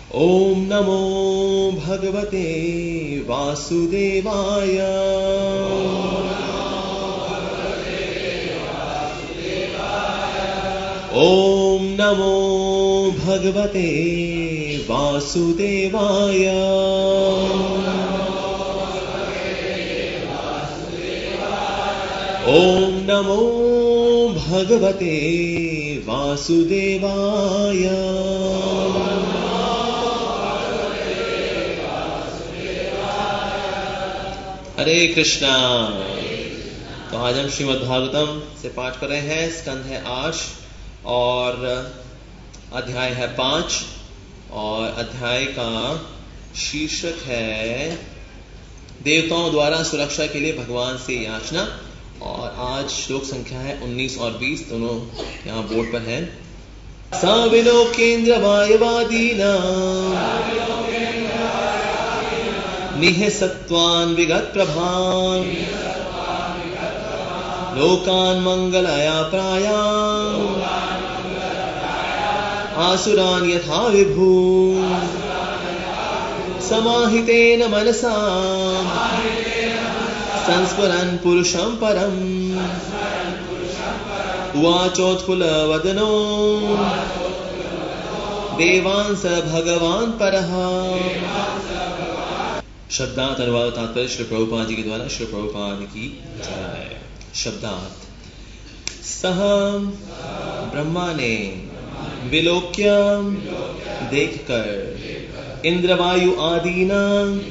ओम नमो भगवते वासुदेवाय। ओम नमो भगवते वासुदेवाय। ओम नमो भगवते वासुदेवाय। हरे कृष्णा। तो आज हम श्रीमद् भागवतम से पाठ कर रहे हैं। स्कंध है 8 और अध्याय है 5 और अध्याय का शीर्षक है देवताओं द्वारा सुरक्षा के लिए भगवान से याचना। और आज श्लोक संख्या है 19 और 20, दोनों यहाँ बोर्ड पर है। साविलोकेन्द्र वायवादीना निःसत्त्वान् विगत प्रभान् लोकान् मंगलाय प्रायान् आसुरान् यथा विभू समाहितेन मनसा संस्मरन् पुरुषं परम् उवाचोत्फुल्लवदनो देवांस भगवान् परः। शब्दार्थ अनुवाद तात्पर्य श्री प्रभुपाद जी के द्वारा। श्री प्रभुपाद की जय। शब्दार्थ। सह ब्रह्मा ने विलोक्य देखकर इंद्रवायु आदीना,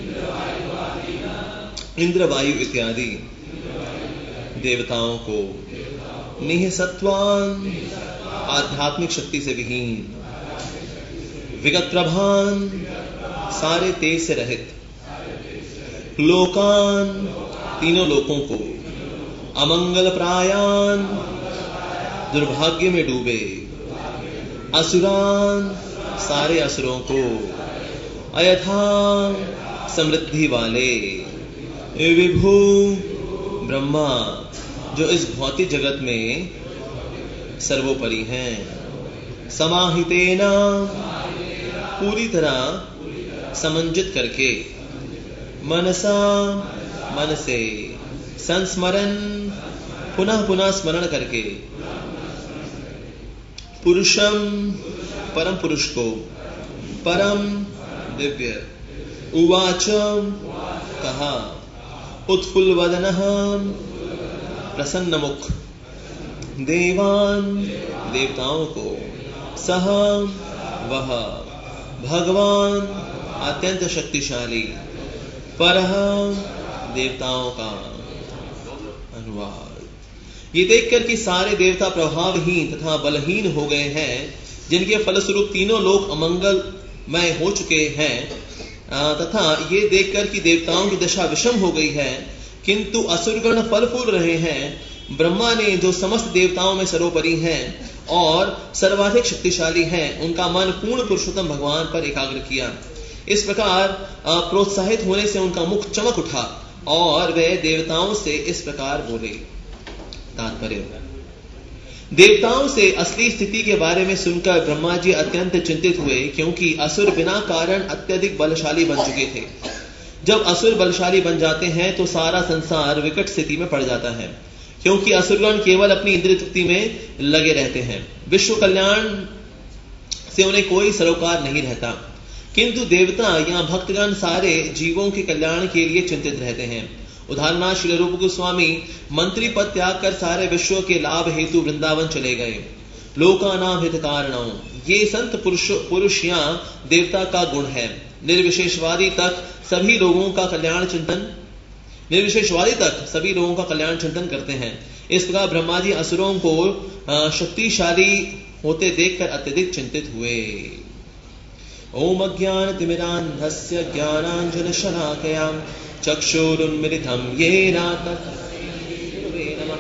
इंद्रवायु इत्यादि देवताओं को निःसत्त्वान् आध्यात्मिक शक्ति से विहीन, विगत प्रभान सारे तेज से रहित, लोकान तीनों लोकों को, अमंगल प्रायान दुर्भाग्य में डूबे, असुरान सारे असुरों को, अयथा समृद्धि वाले, विभु ब्रह्मा जो इस भौतिक जगत में सर्वोपरि हैं, समाहितेना पूरी तरह समंजित करके, मनसा मन से, संस्मरण पुनः पुनः स्मरण करके, पुरुषम परम पुरुष को, परम दिव्य, उवाचम कहा, उत्फुल्लवदनः प्रसन्न मुख, देवान देवताओं को, सह वह भगवान अत्यंत शक्तिशाली, परह देवताओं का। अनुवाद। ये देखकर कि सारे देवता प्रभावहीन तथा बलहीन हो गए हैं, जिनके फलस्वरूप तीनों लोक अमंगलमय हो चुके हैं, तथा ये देखकर कि देवताओं की दशा विषम हो गई है, किंतु असुरगण फल फूल रहे हैं, ब्रह्मा ने जो समस्त देवताओं में सर्वोपरि हैं और सर्वाधिक शक्तिशाली हैं, उनका मन पूर्ण पुरुषोत्तम भगवान पर एकाग्र किया। इस प्रकार प्रोत्साहित होने से उनका मुख चमक उठा और वे देवताओं से इस प्रकार बोले। तात्पर्य। देवताओं से असली स्थिति के बारे में सुनकर ब्रह्मा जी अत्यंत चिंतित हुए, क्योंकि असुर बिना कारण अत्यधिक बलशाली बन चुके थे। जब असुर बलशाली बन जाते हैं तो सारा संसार विकट स्थिति में पड़ जाता है, क्योंकि असुरगण केवल अपनी इंद्रिय तृप्ति में लगे रहते हैं। विश्व कल्याण से उन्हें कोई सरोकार नहीं रहता, किंतु देवता या भक्तगण सारे जीवों के कल्याण के लिए चिंतित रहते हैं। उदाहरणार्थ श्री रूप गोस्वामी मंत्री पद त्याग कर सारे विश्व के लाभ हेतु वृंदावन चले गए। लोकानां हित कारणों, ये संत पुरुष या देवता का गुण है। निर्विशेषवादी तक सभी लोगों का कल्याण चिंतन करते हैं। इस प्रकार ब्रह्मा जी असुरों को शक्तिशाली होते देखकर अत्यधिक चिंतित हुए। ओम अज्ञानतिमिरान्धस्य ज्ञानाञ्जनशलाकया चक्षुरुन्मिलितं येन तस्मै नमः।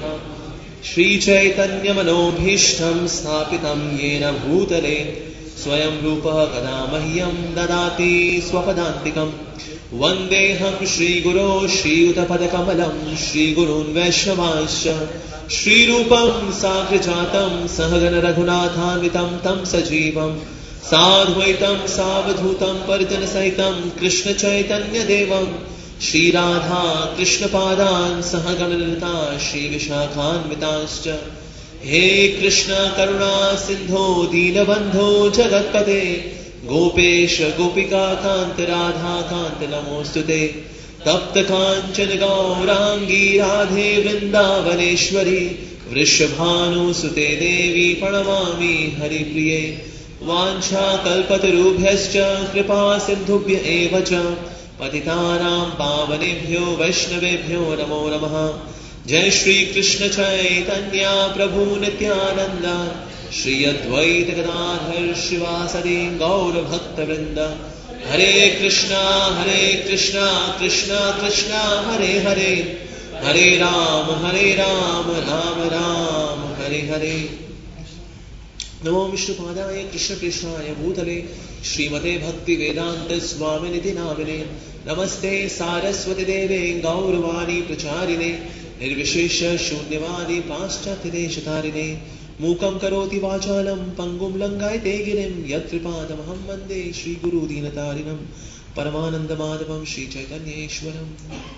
श्रीचैतन्यमनोभीष्टं स्थापितं येन भूतले स्वयं रूपः कदा मह्यं ददाति स्वपदान्तिकम्। वन्देऽहं श्रीगुरो श्रीयुतपदकमलं श्रीगुरून् वैष्णवांश्च श्रीरूपं साग्रजातं सहगण रघुनाथान्वितं तं सजीवं साद्वैतं सावधूतं परिजन सहितं कृष्ण चैतन्य देवं श्री राधा कृष्ण पादान् सह गणललिता श्री विशाखान्विताश्च। हे कृष्ण करुणा सिंधो दीनबंधो जगत्पते गोपेश गोपिका कांत राधा कांत नमोस्तुते। तप्त कांचन गौरांगी राधे वृंदावनेश्वरी वृषभानुसुते देवी प्रणमामि हरिप्रिये। वाञ्छाकल्पतरुभ्यश्च कृपा सिन्धुभ्य एव च पतितानां पावनेभ्यो वैष्णवेभ्यो नमो नमः। जय श्री कृष्ण चैतन्य प्रभु नित्यानंद श्री अद्वैत गदाधर शिवासदि गौर भक्त वृंद। हरे कृष्णा कृष्णा कृष्णा हरे हरे, हरे राम राम राम हरे हरे। नमो विष्णुपादाय कृष्ण कृष्णाय भूतले श्रीमते भक्ति वेदांत स्वामिनिधि नामिने। नमस्ते सारस्वती देवे गौरवाणी प्रचारिणे निर्विशेष शून्यवादी पाश्चात्य देशतारिणे। मूकं करोति वाचालं पंगुं लंघयते गिरिं यत्कृपातमहं वन्दे श्रीगुरु दीनतारिणं परमानंद माधवं श्री चैतन्येश्वरम्।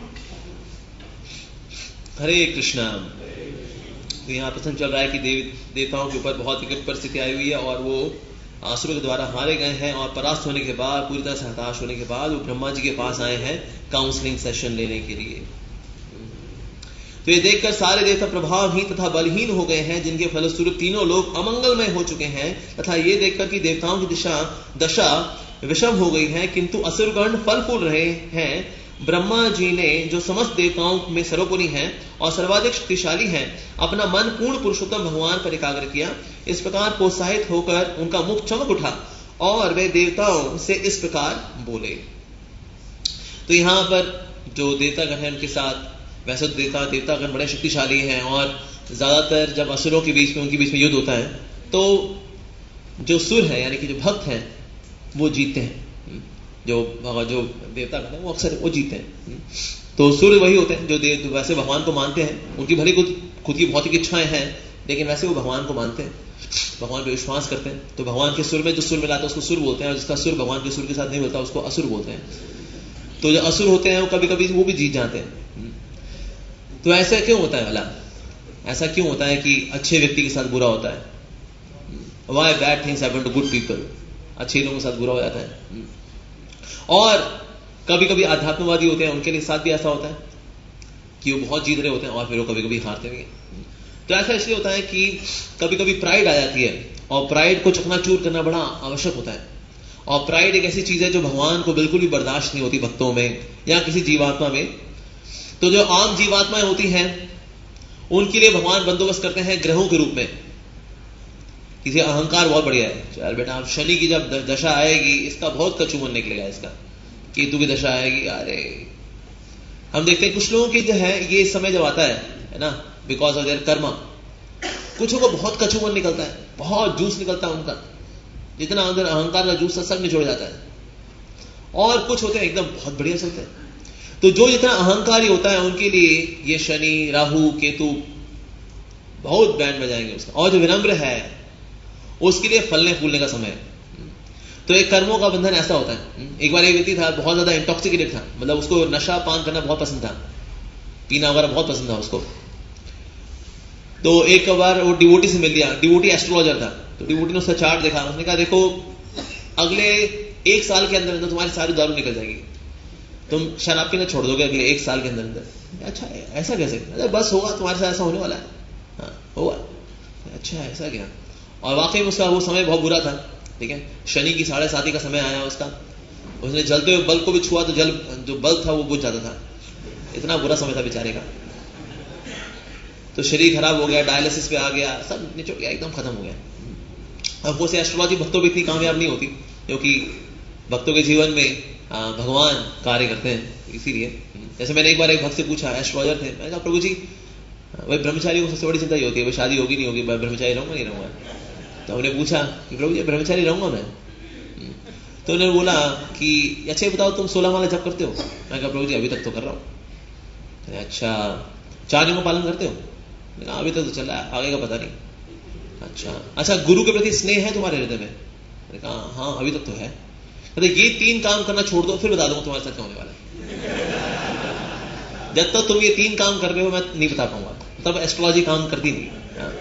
हरे कृष्णा। तो यहाँ प्रसंग चल रहा है कि देवताओं के ऊपर बहुत विकट परिस्थिति आई हुई है और वो असुरों के द्वारा हारे गए हैं और परास्त होने के बाद, पूरी तरह से हताश होने के बाद वो ब्रह्मा जी के पास आए हैं काउंसलिंग सेशन लेने के लिए। तो ये देखकर सारे देवता प्रभावहीन तथा बलहीन हो गए हैं, जिनके फलस्वरूप तीनों लोग अमंगलमय हो चुके हैं। तथा ये देखकर कि देवताओं की दशा विषम हो गई है, किंतु असुरगण फल फूल रहे हैं। ब्रह्मा जी ने, जो समस्त देवताओं में सर्वोपरि हैं और सर्वाधिक शक्तिशाली हैं, अपना मन पूर्ण पुरुषोत्तम भगवान पर एकाग्र किया। इस प्रकार प्रोत्साहित होकर उनका मुख चमक उठा और वे देवताओं से इस प्रकार बोले। तो यहाँ पर जो देवतागण हैं उनके साथ, वैसे तो देवतागण बड़े शक्तिशाली हैं और ज्यादातर जब असुरों के बीच में, उनके बीच में युद्ध होता है तो जो सुर है यानी कि जो भक्त हैं वो जीतते हैं। जो देवतागण है वो अक्सर वो जीतते हैं। तो सुर वही होते हैं जो वैसे भगवान को मानते हैं। उनकी भली खुद की भौतिक इच्छाएं हैं, लेकिन वैसे वो भगवान को मानते हैं, भगवान पे विश्वास करते हैं। तो भगवान के सुर में जो सुर मिलाता है उसको सुर बोलते हैं, और जिसका सुर भगवान के सुर के साथ नहीं मिलता उसको असुर बोलते हैं। तो जो असुर होते हैं वो कभी कभी वो भी जीत जाते हैं। तो ऐसा क्यों होता है भला? ऐसा क्यों होता है कि अच्छे व्यक्ति के साथ बुरा होता है? Why bad things happen to good people? अच्छे लोगों के साथ बुरा हो जाता है। और कभी कभी आध्यात्मवादी होते हैं, उनके साथ भी ऐसा होता है कि वो बहुत जीत रहे होते हैं और फिर वो कभी कभी हारते भी हैं। तो ऐसा इसलिए होता है कि कभी कभी प्राइड आ जाती है, और प्राइड को चकनाचूर करना बड़ा आवश्यक होता है। और प्राइड एक ऐसी चीज है जो भगवान को बिल्कुल भी बर्दाश्त नहीं होती भक्तों में या किसी जीवात्मा में। तो जो आम जीवात्माएं होती हैं उनके लिए भगवान बंदोबस्त करते हैं ग्रहों के रूप में। किसी अहंकार बहुत बढ़िया है, चल बेटा अब शनि की जब दशा आएगी इसका बहुत कचूमन निकलेगा, इसका केतु की दशा आएगी। अरे हम देखते हैं कुछ लोगों की जो है ये समय जब आता है ना, बिकॉज ऑफ देयर कर्मा, कुछ को बहुत कचूमन निकलता है, बहुत जूस निकलता है उनका, जितना अंदर अहंकार का जूस सब निचोड़ जाता है। और कुछ होते हैं एकदम बहुत बढ़िया चलते हैं। तो जो जितना अहंकारी होता है उनके लिए ये शनि राहु केतु बहुत बैंड बजाएंगे उसका। और जो विनम्र है उसके लिए फलने फूलने का समय है। तो एक कर्मों का बंधन ऐसा होता है। एक बार एक व्यक्ति था बहुत ज्यादा इंटॉक्सिकेटेड था, मतलब उसको नशा पान करना बहुत पसंद था, पीना वगैरह बहुत पसंद था उसको। तो एक बार वो डिवोटी से मिल गया, डिवोटी एस्ट्रोलॉजर था। तो डिवोटी ने उसका चार्ट देखा, उसने कहा देखो अगले 1 साल के अंदर अंदर तुम्हारी सारी दारू निकल जाएगी, तुम शराब पीना छोड़ दोगे अगले 1 साल के अंदर अंदर। अच्छा ऐसा कैसे? अरे बस होगा, तुम्हारे साथ ऐसा होने वाला है। हाँ होगा। अच्छा ऐसा क्या? और वाकई में उसका वो समय बहुत बुरा था। ठीक है, शनि की 7.5 का समय आया उसका। उसने जलते हुए बल्ब को भी छुआ तो जल जो बल्ब था वो बुझ जाता था। इतना बुरा समय था बेचारे का। तो शरीर खराब हो गया, डायलिसिस पे आ गया, सब निचोड़ गया, एकदम खत्म हो गया। अब वो से एस्ट्रोलॉजी भक्तों भी इतनी कामयाब नहीं होती, क्योंकि भक्तों के जीवन में भगवान कार्य करते हैं। इसीलिए जैसे मैंने एक बार एक भक्त से पूछा, एस्ट्रोलॉजर थे, मैंने कहा प्रभु जी वही ब्रह्मचारी को सबसे बड़ी चिंता ही होती है, वो शादी होगी नहीं होगी, ब्रह्मचारी रहूंगा नहीं रहूंगा। तो उन्हें पूछा कि प्रभु जी ब्रह्मचारी रहूंगा मैं। तो उन्होंने बोला कि अच्छा बताओ तुम 16 माला जप करते हो? मैं कहा प्रभु जी अभी तक तो कर रहा हूँ। अच्छा 4 नियमों का पालन करते हो? अभी तक तो चल रहा है, आगे का पता नहीं। अच्छा गुरु के प्रति स्नेह है तुम्हारे हृदय में? मैंने कहा हाँ अभी तक तो है। कहते ये 3 काम करना छोड़ दो फिर बता दूंगा तुम्हारे साथ क्या होने वाला है। जब तक तुम ये 3 काम कर रहे हो मैं नहीं बता पाऊंगा। तब एस्ट्रोलॉजी काम करती नहीं।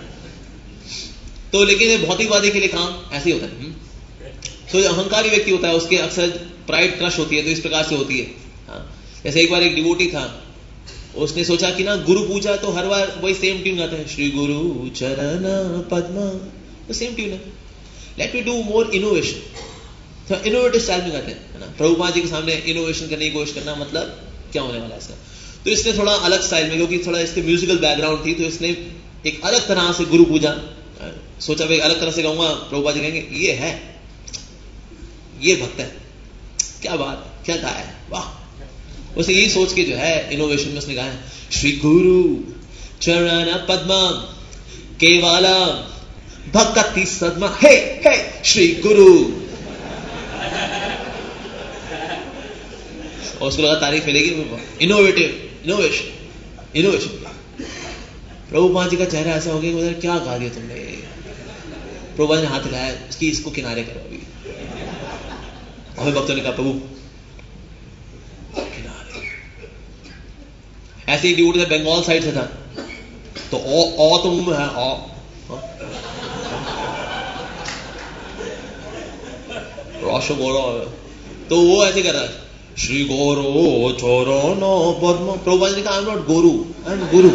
तो लेकिन भौतिकवादी के लिए काम ऐसे ही होता है। तो जो अहंकारी व्यक्ति होता है उसके अक्सर प्राइड क्रश होती है, तो इस प्रकार से होती है। जैसे एक बार एक डिवोटी था, उसने सोचा कि ना गुरु पूजा तो हर बार वही सेम ट्यून गाते हैं, श्री गुरु चरण पद्म, तो सेम ट्यून है, let me do more innovation. तो इनोवेटिव स्टाइल में गाते हैं ना। प्रभुपाद जी के सामने इनोवेशन करने की कोशिश करना मतलब क्या होने वाला है इसका। तो इसने थोड़ा अलग स्टाइल में, क्योंकि थोड़ा इसके म्यूजिकल बैकग्राउंड थी, तो इसने एक अलग तरह से गुरु पूजा सोचा, भाई अलग तरह से गाऊंगा। प्रभुपाद जी कहेंगे ये है, ये भक्त है, क्या बात, क्या गाया है, वाह। उसे यही सोच के जो है इनोवेशन में उसने गाया श्री गुरु चरण पद्म केवला भक्ति सदमा, हे हे श्री गुरु। और उसको लगा तारीफ मिलेगी, इनोवेशन। प्रभुपाद जी का चेहरा ऐसा हो गया, क्या गा दिया तुमने। प्रभुपाद ने हाथ हिलाया, इसको किनारे करो अभी। और भक्तों ने कहा प्रभु किनारे। ऐसे ही ड्यूटी बंगाल साइड से था, तो ओ तो मुंह में है, रसगोरा, तो वो ऐसे कर रहा है, श्री गोरो चरण पद्म। प्रभुपाद ने कहा आई एम नॉट गोरू, आई एम गुरु।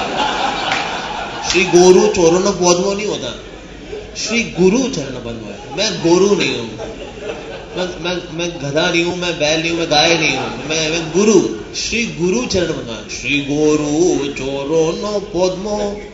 श्री गोरू चरण पद्म नहीं होता, श्री गुरु चरण पद्म है। मैं गोरू नहीं हूं, मैं गधा नहीं हूं, मैं बैल नहीं हूं, मैं गाय नहीं हूं, मैं गुरु। श्री गुरु चरण पद्म, श्री गोरू चरण पद्म।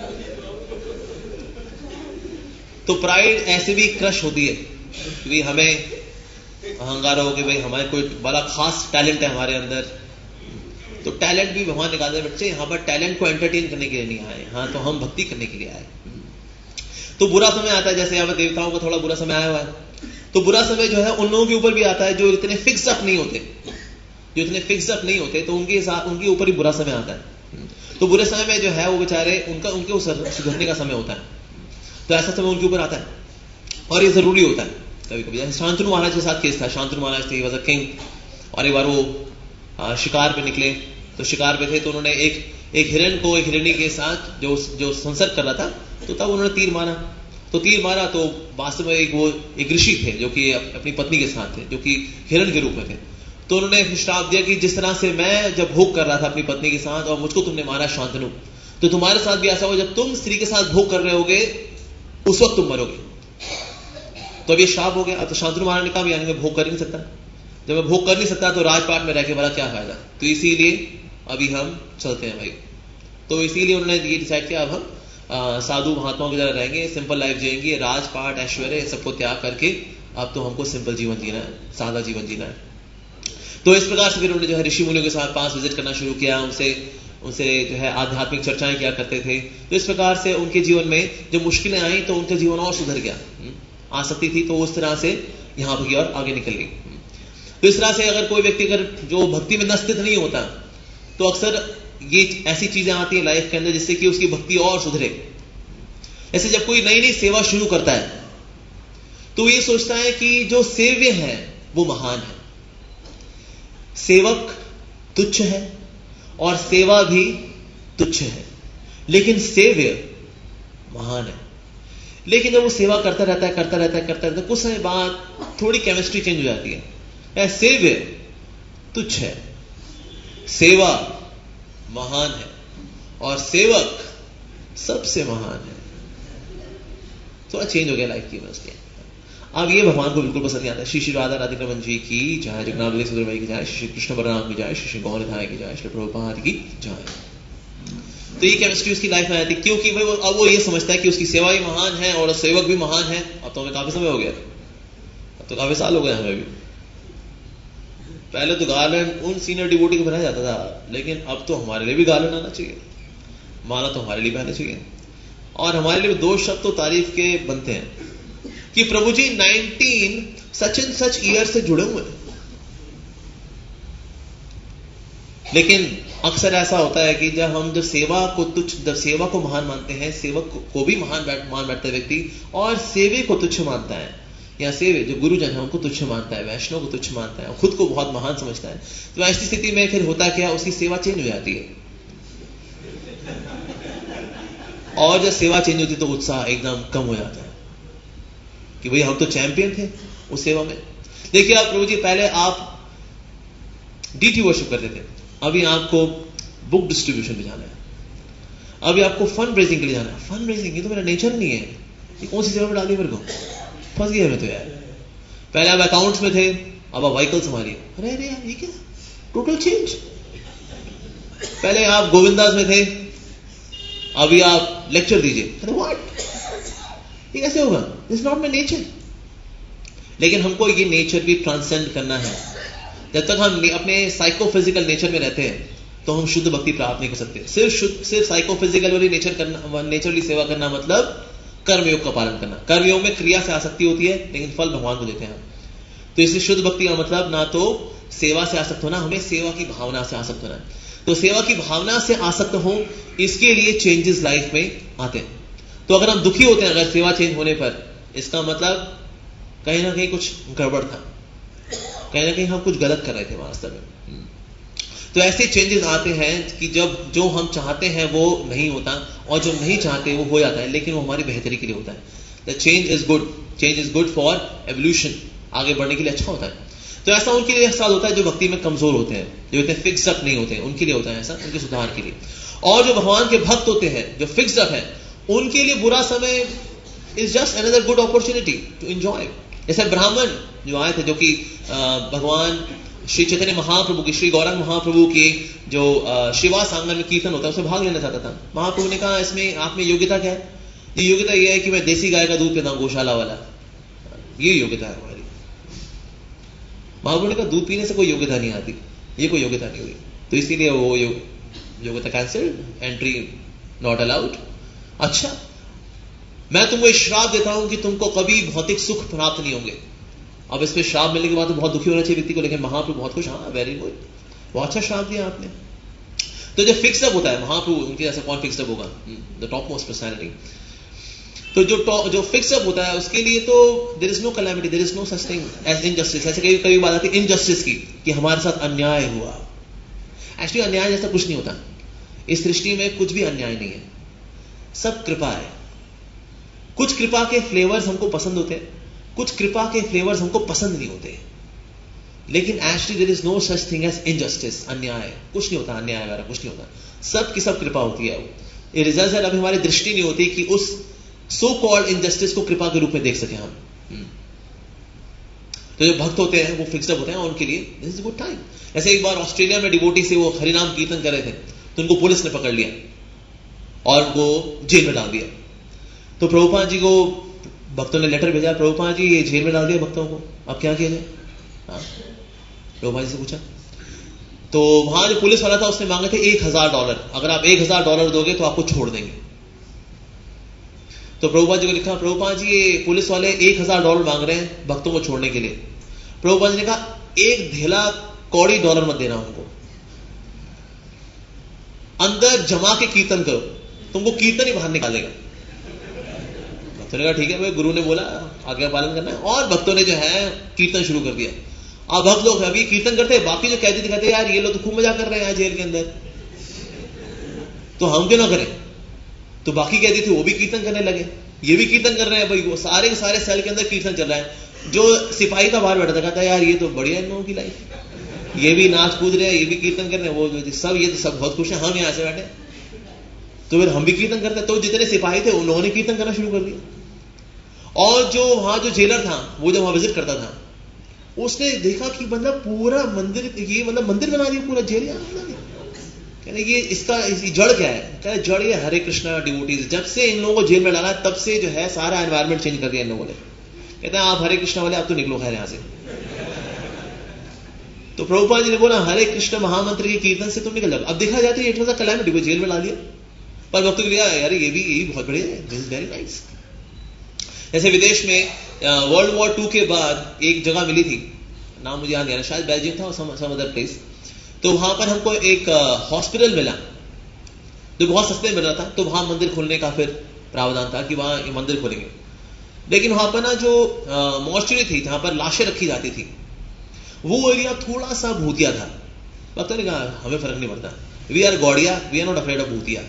तो प्राइड ऐसे भी क्रश होती है, क्योंकि हमें अहंकार हो कि भाई हमारे कोई बड़ा खास टैलेंट है हमारे अंदर। तो टैलेंट भी भगवान निकालते हैं, बच्चे यहाँ पर टैलेंट को एंटरटेन करने के लिए नहीं आए, हाँ तो हम भक्ति करने के लिए आए। तो बुरा समय आता है, जैसे यहाँ पर देवताओं का थोड़ा बुरा समय आया हुआ है, तो बुरा समय जो है उन लोगों के ऊपर भी आता है जो इतने फिक्स अप नहीं होते, तो उनके ऊपर ही बुरा समय आता है। तो बुरे समय में जो है वो बेचारे उनके सुधरने का समय होता है, तो ऐसा समय उनके ऊपर आता है और ये जरूरी होता है कभी कभी। जैसे शांतनु महाराज के साथ केस था। शांतनु महाराज थे, वॉज अ किंग, और एक बार वो शिकार पे निकले, तो शिकार पे थे, तो उन्होंने एक हिरण को एक हिरणी के साथ जो संसर्ग कर रहा था, तो तब उन्होंने तीर मारा। तो वास्तव में एक ऋषि थे जो कि अपनी पत्नी के साथ थे, जो कि हिरण के रूप में थे। तो उन्होंने श्राप दिया कि जिस तरह से मैं जब भोग कर रहा था अपनी पत्नी के साथ और मुझको तुमने मारा शांतनु, तो तुम्हारे साथ भी ऐसा हो, जब तुम स्त्री के साथ भोग कर रहे होगे उस वक्त तुम मरोगे। तो अब ये श्राप हो गया। अब तो शांतनु महाराज ने कहा यानी मैं भोग कर ही नहीं सकता, जब मैं भोग कर नहीं सकता तो राजपाट में रह के बड़ा क्या फायदा। तो इसीलिए अभी हम चलते हैं भाई। तो इसीलिए उन्होंने ये डिसाइड किया अब हम साधु महात्माओं की तरह रहेंगे, सिंपल लाइफ जिएंगे, राजपाट ऐश्वर्य सबको त्याग करके अब तो हमको सिंपल जीवन जीना है, सादा जीवन जीना है। तो इस प्रकार से फिर उन्होंने जो है ऋषि मुनियों के साथ पास विजिट करना शुरू किया, उनसे जो है आध्यात्मिक चर्चाएं किया करते थे। तो इस प्रकार से उनके जीवन में जब मुश्किलें आई तो उनका जीवन और सुधर गया। आसक्ति थी तो उस तरह से यहां पर की और आगे निकल गई। तो इस तरह से अगर कोई व्यक्ति अगर जो भक्ति में नस्थित नहीं होता, तो अक्सर ये ऐसी चीजें आती है लाइफ के अंदर जिससे कि उसकी भक्ति और सुधरे। ऐसे जब कोई नई नई सेवा शुरू करता है तो ये सोचता है कि जो सेव्य है वो महान है। सेवक तुच्छ है और सेवा भी तुच्छ है, लेकिन सेव्य महान है। लेकिन जब वो सेवा करता रहता है कुछ समय बाद थोड़ी केमिस्ट्री चेंज हो जाती है। सेव्य तुच्छ है, सेवा महान है और सेवक सबसे महान है। थोड़ा चेंज हो गया लाइफ की उसके। अब ये भगवान को बिल्कुल पसंद नहीं आता। श्री राधा राधिका जी की जय, जगन्नाथ सुंदर भाई की जय, श्री कृष्ण बलराम की जय, श्री गौर निधाय की जय, श्री प्रभुपाद की जय। तो ये केमिस्ट्री उसकी लाइफ में आती है, क्योंकि भाई अब वो ये समझता है कि उसकी सेवा भी महान है और सेवक भी महान है। अब तो हमें काफी समय हो गया, अब तो काफी साल हो गए हमें भी। पहले तो गार्लैंड उन सीनियर डिवोटी को बनाया जाता था, लेकिन अब तो हमारे लिए भी गार्लैंड आना चाहिए, माला तो हमारे लिए भी आना चाहिए। और हमारे लिए 2 शब्द तो तारीफ के बनते हैं कि प्रभु जी 19 सच एंड सच ईयर से जुड़े हुए हैं। लेकिन अक्सर ऐसा होता है कि जब सेवा को महान मानते हैं, सेवक को भी महान मान बैठता है व्यक्ति, और सेवे को तुच्छ मानता है। या सेव जो गुरुजन है उनको तुच्छ मानता है, वैष्णव को तुच्छ मानता है, खुद को बहुत महान समझता है, तो ऐसी स्थिति में फिर होता क्या, उसकी सेवा चेंज हो जाती है। और जब सेवा चेंज होती है तो उत्साह एकदम कम हो जाता है कि भाई हम तो चैंपियन थे उस सेवा में। देखिए आप प्रभु जी, पहले आप डीटी वर्शिप करते थे, अभी आपको बुक डिस्ट्रीब्यूशन पे जाना है, अभी आपको फंड रेजिंग के लिए जाना है। फंड रेजिंग ये तो मेरा नेचर नहीं है, ये कौन सी सेवा में डाली मेरे को, फंस गया मैं तो यार। पहले आप अकाउंट्स में थे, अब आप व्हीकल संभालिए। अरे अरे यार ये क्या, टोटल चेंज। पहले आप गोविंदास में थे, अभी आप लेक्चर दीजिए। अरे व्हाट, ये कैसे होगा, दिस नॉट माय नेचर। लेकिन हमको ये नेचर भी ट्रांसेंड करना है। जब तक हम अपने साइकोफिजिकल नेचर में रहते हैं तो हम शुद्ध भक्ति प्राप्त नहीं कर सकते। सिर्फ साइकोफिजिकल वाली नेचर करना, नेचरली सेवा करना मतलब कर्मयोग का पालन करना। कर्मयोग में क्रिया से आसक्ति होती है, लेकिन फल भगवान को देते हैं। तो इसलिए शुद्ध भक्ति का मतलब ना तो सेवा से आसक्त होना, हमें सेवा की भावना से आसक्त होना है। तो सेवा की भावना से आसक्त हो, इसके लिए चेंजेस लाइफ में आते हैं। तो अगर हम दुखी होते हैं अगर सेवा चेंज होने पर, इसका मतलब कहीं ना कहीं कुछ गड़बड़ था, कहीं ना कहीं हम कुछ गलत कर रहे थे वास्तव में। तो ऐसे चेंजेस आते हैं कि जब जो हम चाहते हैं वो नहीं होता और जो नहीं चाहते वो हो जाता है, लेकिन वो हमारी बेहतरी के लिए होता है। The change is good, change is good for evolution, आगे बढ़ने के लिए अच्छा होता है। तो ऐसा उनके लिए साथ होता है जो भक्ति में कमजोर होते हैं, जो इतने फिक्स अप नहीं होते हैं, उनके लिए होता है ऐसा, उनके सुधार के लिए। और जो भगवान के भक्त होते हैं, जो फिक्स अप है, उनके लिए बुरा समय is just another good opportunity to enjoy. जैसे ब्राह्मण जो आए थे, जो कि भगवान श्री चैतन्य महाप्रभु की, श्री गौरंग महाप्रभु के जो श्रीवास आंगन में कीर्तन होता है उसमें भाग लेना चाहता था। महाप्रभु ने कहा इसमें आप में योग्यता क्या है? ये योग्यता यह है कि मैं देसी गाय का दूध पीता हूं, गौशाला वाला, ये योग्यता है हमारी। महाप्रभु ने कहा दूध पीने से कोई योग्यता नहीं आती, ये कोई योग्यता नहीं हुई, तो इसीलिए वो योग्यता कैंसिल्ड, एंट्री नॉट अलाउड। अच्छा, मैं तुमको श्राप देता हूं कि तुमको कभी भौतिक सुख प्राप्त नहीं होंगे। अब इस पे श्राप मिलने के बाद तो बहुत दुखी होना चाहिए व्यक्ति को, लेकिन महाप्रभु बहुत खुश, हाँ वेरी गुड, बहुत अच्छा श्राप दिया आपने। तो जो फिक्सअप होता है महाप्रभु, उनके जैसा कौन फिक्सअप होगा, द टॉप मोस्ट पर्सनैलिटी। तो जो फिक्सअप होता है उसके लिए तो there is no calamity, there is no such thing as injustice. ऐसे कई बात आती है इनजस्टिस की, कि हमारे साथ अन्याय हुआ। एक्चुअली अन्याय जैसा कुछ नहीं होता, इस सृष्टि में कुछ भी अन्याय नहीं है, सब कृपा है। कुछ कृपा के फ्लेवर्स हमको पसंद होते हैं, कुछ कृपा के फ्लेवर्स हमको पसंद नहीं होते, लेकिन actually there is no such thing as injustice, अन्याय कुछ नहीं होता, अन्याय वगैरह कुछ नहीं होता, सब की सब कृपा होती है। ये रिजल्ट है, अभी हमारी दृष्टि नहीं होती कि उस सो कॉल्ड इनजस्टिस को कृपा के रूप में देख सके हम। तो जो भक्त होते हैं वो फिक्स्ड होते हैं, और उनके लिए दिस इज गुड टाइम। ऐसे एक बार ऑस्ट्रेलिया में डिवोटी से वो हरिनाम कीर्तन कर रहे थे, तो उनको पुलिस ने पकड़ लिया और उनको जेल में डाल दिया। तो प्रभुपाद जी को भक्तों ने लेटर भेजा, प्रभुपाद जी ये जेल में डाल दिया भक्तों को, अब क्या किया जाए? प्रभुपाद जी से पूछा, तो वहां जो पुलिस वाला था उसने मांगे थे $1000, अगर आप $1000 दोगे तो आपको छोड़ देंगे। तो प्रभुपाद जी को लिखा, प्रभुपाद जी ये पुलिस वाले $1000 मांग रहे हैं भक्तों को छोड़ने के लिए। प्रभुपाद जी ने कहा एक धेला कौड़ी डॉलर मत देना उनको, अंदर जमा के कीर्तन करो, तुमको कीर्तन ही बाहर निकालेगा। भक्तों ने कहा ठीक है भाई, गुरु ने बोला आज्ञा पालन करना है, और भक्तों ने जो है कीर्तन शुरू कर दिया। अब भक्त लोग अभी कीर्तन करते हैं, बाकी जो कैदी दिखाते यार ये लोग तो खूब मजा कर रहे हैं जेल के अंदर, तो हम क्यों ना करें? तो बाकी कैदी थे वो भी कीर्तन करने लगे, ये भी कीर्तन कर रहे हैं भाई, वो सारे के सारे सेल के अंदर कीर्तन चल रहा है। जो सिपाही का बाहर बैठा था कहता है यार ये तो बढ़िया इन लोगों की लाइफ, ये भी नाच कूद रहे हैं, ये भी कीर्तन कर रहे हैं, वो सब ये तो सब बहुत खुश है, हम यहां से बैठे तो फिर हम भी कीर्तन करते हैं। तो जितने सिपाही थे उन्होंने कीर्तन करना शुरू कर दिया। और जो वहां जो जेलर था वो जब वहां विजिट करता था, उसने देखा कि मतलब पूरा मंदिर, ये मतलब मंदिर बना दिया पूरा जेल, कहने ये इसका जड़ क्या है? कहने जड़ ये हरे कृष्णा डिवोटीज, जब से इन लोगों को जेल में डाला तब से जो है सारा एनवायरमेंट चेंज कर दिया इन लोगों ने। कहते हैं आप हरे कृष्णा वाले आप तो निकलो खैर यहां से। तो प्रभुपाद जी ने बोला हरे कृष्ण महामंत्र के कीर्तन से तुम निकल जाओ। अब देखा जाए तो इट वाज अ कैलेमिटी, को जेल में डाल दिया, पर भक्तों के लिए यार ये भी बहुत बढ़िया है, दिस इज वेरी नाइस। जैसे विदेश में वर्ल्ड वॉर 2 के बाद एक जगह मिली थी, नाम मुझे याद नहीं आ रहा, शायद बेल्जियम था और सम अदर प्लेस। तो वहां पर हमको एक हॉस्पिटल मिला जो बहुत सस्ते में मिल रहा था। तो वहां मंदिर खोलने का फिर प्रावधान था कि वहां मंदिर खोलेंगे। लेकिन वहां पर ना जो मॉर्चरी थी, जहां पर लाशें रखी जाती थी, वो एरिया थोड़ा सा भूतिया था। पता नहीं कहा, हमें फर्क नहीं पड़ता, we are Gaudiya, we are not afraid of भूतिया।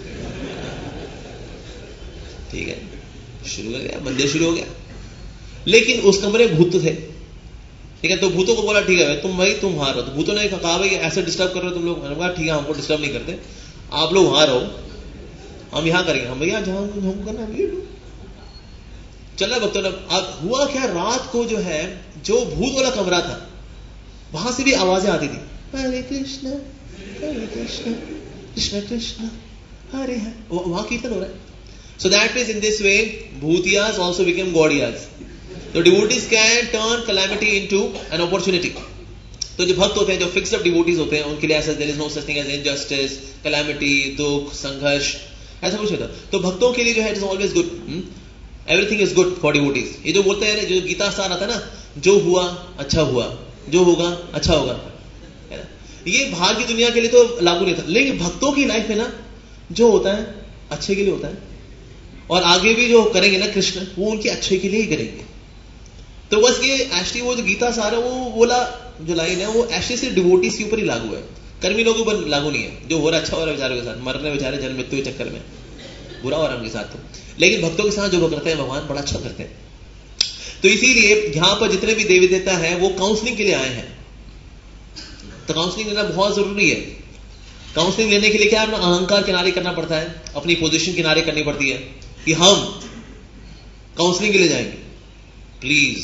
ठीक है, शुरू हो गया, मंदिर शुरू हो गया, लेकिन उस कमरे में भूत थे। ठीक है, तो भूतों को बोला ठीक है तुम वहां रहो। तो भूतों ने कहा भाई ऐसे डिस्टर्ब कर रहे हो तुम लोग। मैंने कहा ठीक है, हमको डिस्टर्ब नहीं करते, आप लोग वहां रहो, हम यहां करेंगे, हम भैया जहां हमको करना है। चला भक्तों ने, अब हुआ क्या, रात को जो है जो भूत वाला कमरा था वहां से भी आवाजें आती थी, हरे कृष्ण कृष्ण कृष्ण हरे हरे, वहां कीर्तन हो रहा है। So that means in this way, bhutiyas also became gaudiyas. So devotees can turn calamity into an opportunity. तो जो भक्त होते हैं, जो fixed up devotees होते हैं, उनके लिए ऐसा there is no such thing as injustice, calamity, दुख, संघर्ष, ऐसा कुछ होता है। तो भक्तों के लिए जो है it is always good. Everything is good for devotees. ये जो बोलते हैं, जो गीता सार आता है ना, जो हुआ अच्छा हुआ, जो होगा अच्छा होगा, ये बाहर की दुनिया के लिए तो लागू नहीं था, लेकिन भक्तों की लाइफ में ना जो होता है अच्छे के लिए होता है, और आगे भी जो करेंगे ना कृष्ण, वो उनके अच्छे के लिए ही करेंगे। तो बस ये एक्चुअली वो जो गीता सार है, वो बोला जो लाइन है, वो एक्चुअली सिर्फ डिवोटीज के ऊपर ही लागू है, कर्मी लोगों पर लागू नहीं है। जो हो रहा अच्छा हो रहा है बेचारों के साथ, मर रहे बेचारे जन्म मृत्यु के चक्कर में, बुरा हो रहा है उनके साथ। तो लेकिन भक्तों के साथ जो करते हैं भगवान बड़ा अच्छा करते हैं। तो इसीलिए यहां पर जितने भी देवी देवता है वो काउंसलिंग के लिए आए हैं। तो काउंसलिंग लेना बहुत जरूरी है। काउंसलिंग लेने के लिए क्या, अपना अहंकार किनारे करना पड़ता है, अपनी पोजीशन किनारे करनी पड़ती है कि हम काउंसलिंग के लिए जाएंगे, please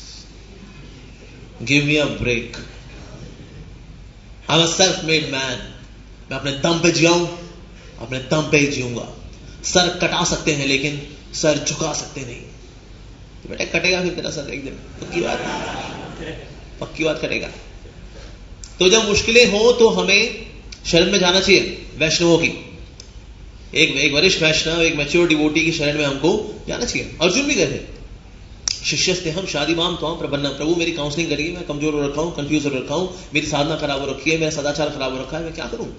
give me a break, I am a self made man, मैं अपने दम पे जियाऊं, अपने दम पे ही जीऊंगा। सर कटा सकते हैं लेकिन सर झुका सकते नहीं। तो बेटा कटेगा फिर तेरा सर एक दिन, पक्की बात कटेगा। तो जब मुश्किलें हो तो हमें शरण में जाना चाहिए, वैष्णवों की, एक वरिष्ठ वैष्णव, एक मैच्योर डिवोटी की शरण में हमको जाना चाहिए। अर्जुन भी गए थे, शिष्यस्ते हम शादी माम त्वाम प्रबन्नम, प्रभु मेरी काउंसलिंग करिए, मैं कमजोर हो रखा हूं, कंफ्यूज हो रखा हूं, मेरी साधना खराब हो रखी है, मेरा सदाचार खराब हो रखा है, मैं क्या करूं।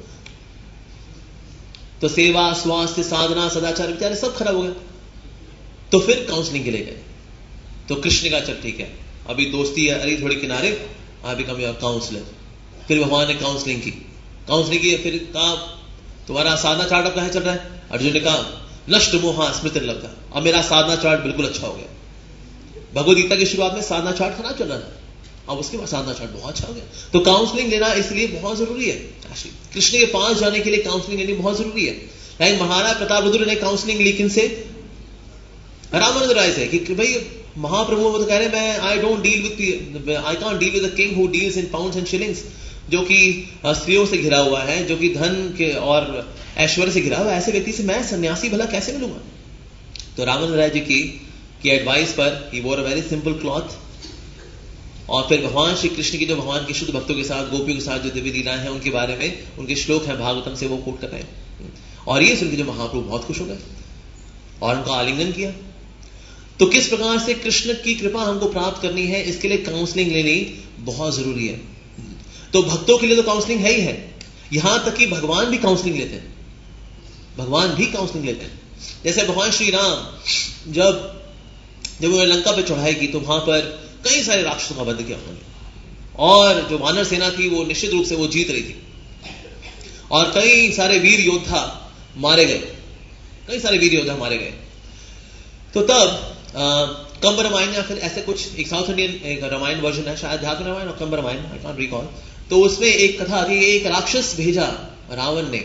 तो सेवा, स्वास्थ्य, साधना, सदाचार बेचारे सब खराब हो गया। तो फिर काउंसलिंग के लिए गए। तो कृष्ण का चल ठीक है, अभी दोस्ती है, अरे थोड़ी किनारे, आई बिकम योर काउंसलर। फिर भगवान ने काउंसलिंग की, फिर कहा तुम्हारा साधना चार्ट अब कहां चल रहा है। अर्जुन ने कहा नष्ट मोहा स्मृति लब्धा, अब मेरा साधना चार्ट बिल्कुल अच्छा हो गया। भगवद गीता की शुरुआत में साधना चार्ट खराब चल रहा था, अब उसके बाद साधना चार्ट बहुत अच्छा हो गया। तो काउंसलिंग लेना इसलिए बहुत जरूरी है। कृष्ण के पास जाने के लिए काउंसलिंग लेनी बहुत जरूरी है। लाइक महाराज प्रतापरुद्र ने काउंसलिंग ली किनसे, रामानंद राय से, कि भाई महाप्रभु वो तो कह रहे हैं मैं I can't deal with the king who deals in pounds and shillings, जो कि स्त्रियों से घिरा हुआ है, जो कि धन के और ऐश्वर्य से घिरा हुआ है, ऐसे व्यक्ति से मैं सन्यासी भला कैसे मिलूंगा। तो रामानंद राय जी की एडवाइस पर ही वोर अ वेरी सिंपल क्लॉथ, और फिर भगवान श्री कृष्ण की जो भगवान के शुद्ध भक्तों के साथ, गोपियों के साथ जो दिव्य लीलाएं हैं उनके बारे में उनके श्लोक हैं भागवतम से, वो कोट कर रहे हैं। और ये सुनकर जो महाप्रभु बहुत खुश हो गए और उनका आलिंगन किया। तो किस प्रकार से कृष्ण की कृपा हमको प्राप्त करनी है, इसके लिए काउंसलिंग लेनी बहुत जरूरी है। तो भक्तों के लिए तो काउंसलिंग है ही है, यहां तक कि भगवान भी काउंसलिंग लेते हैं, भगवान भी काउंसलिंग लेते हैं। जैसे भगवान श्री राम जब उन्होंने लंका पे चढ़ाई की, तो वहां पर कई सारे राक्षसों का वध किया उन्होंने, और जो वानर सेना थी वो निश्चित रूप से वो जीत रही थी, और कई सारे वीर योद्धा मारे गए, कई सारे वीर योद्धा मारे गए। तो तब कंब रामायण या फिर ऐसे कुछ एक साउथ इंडियन एक रामायण वर्जन है, शायद अध्यात्म रामायण और Kamba Ramayana, I can't recall. तो उसमें एक कथा थी, एक राक्षस भेजा रावण ने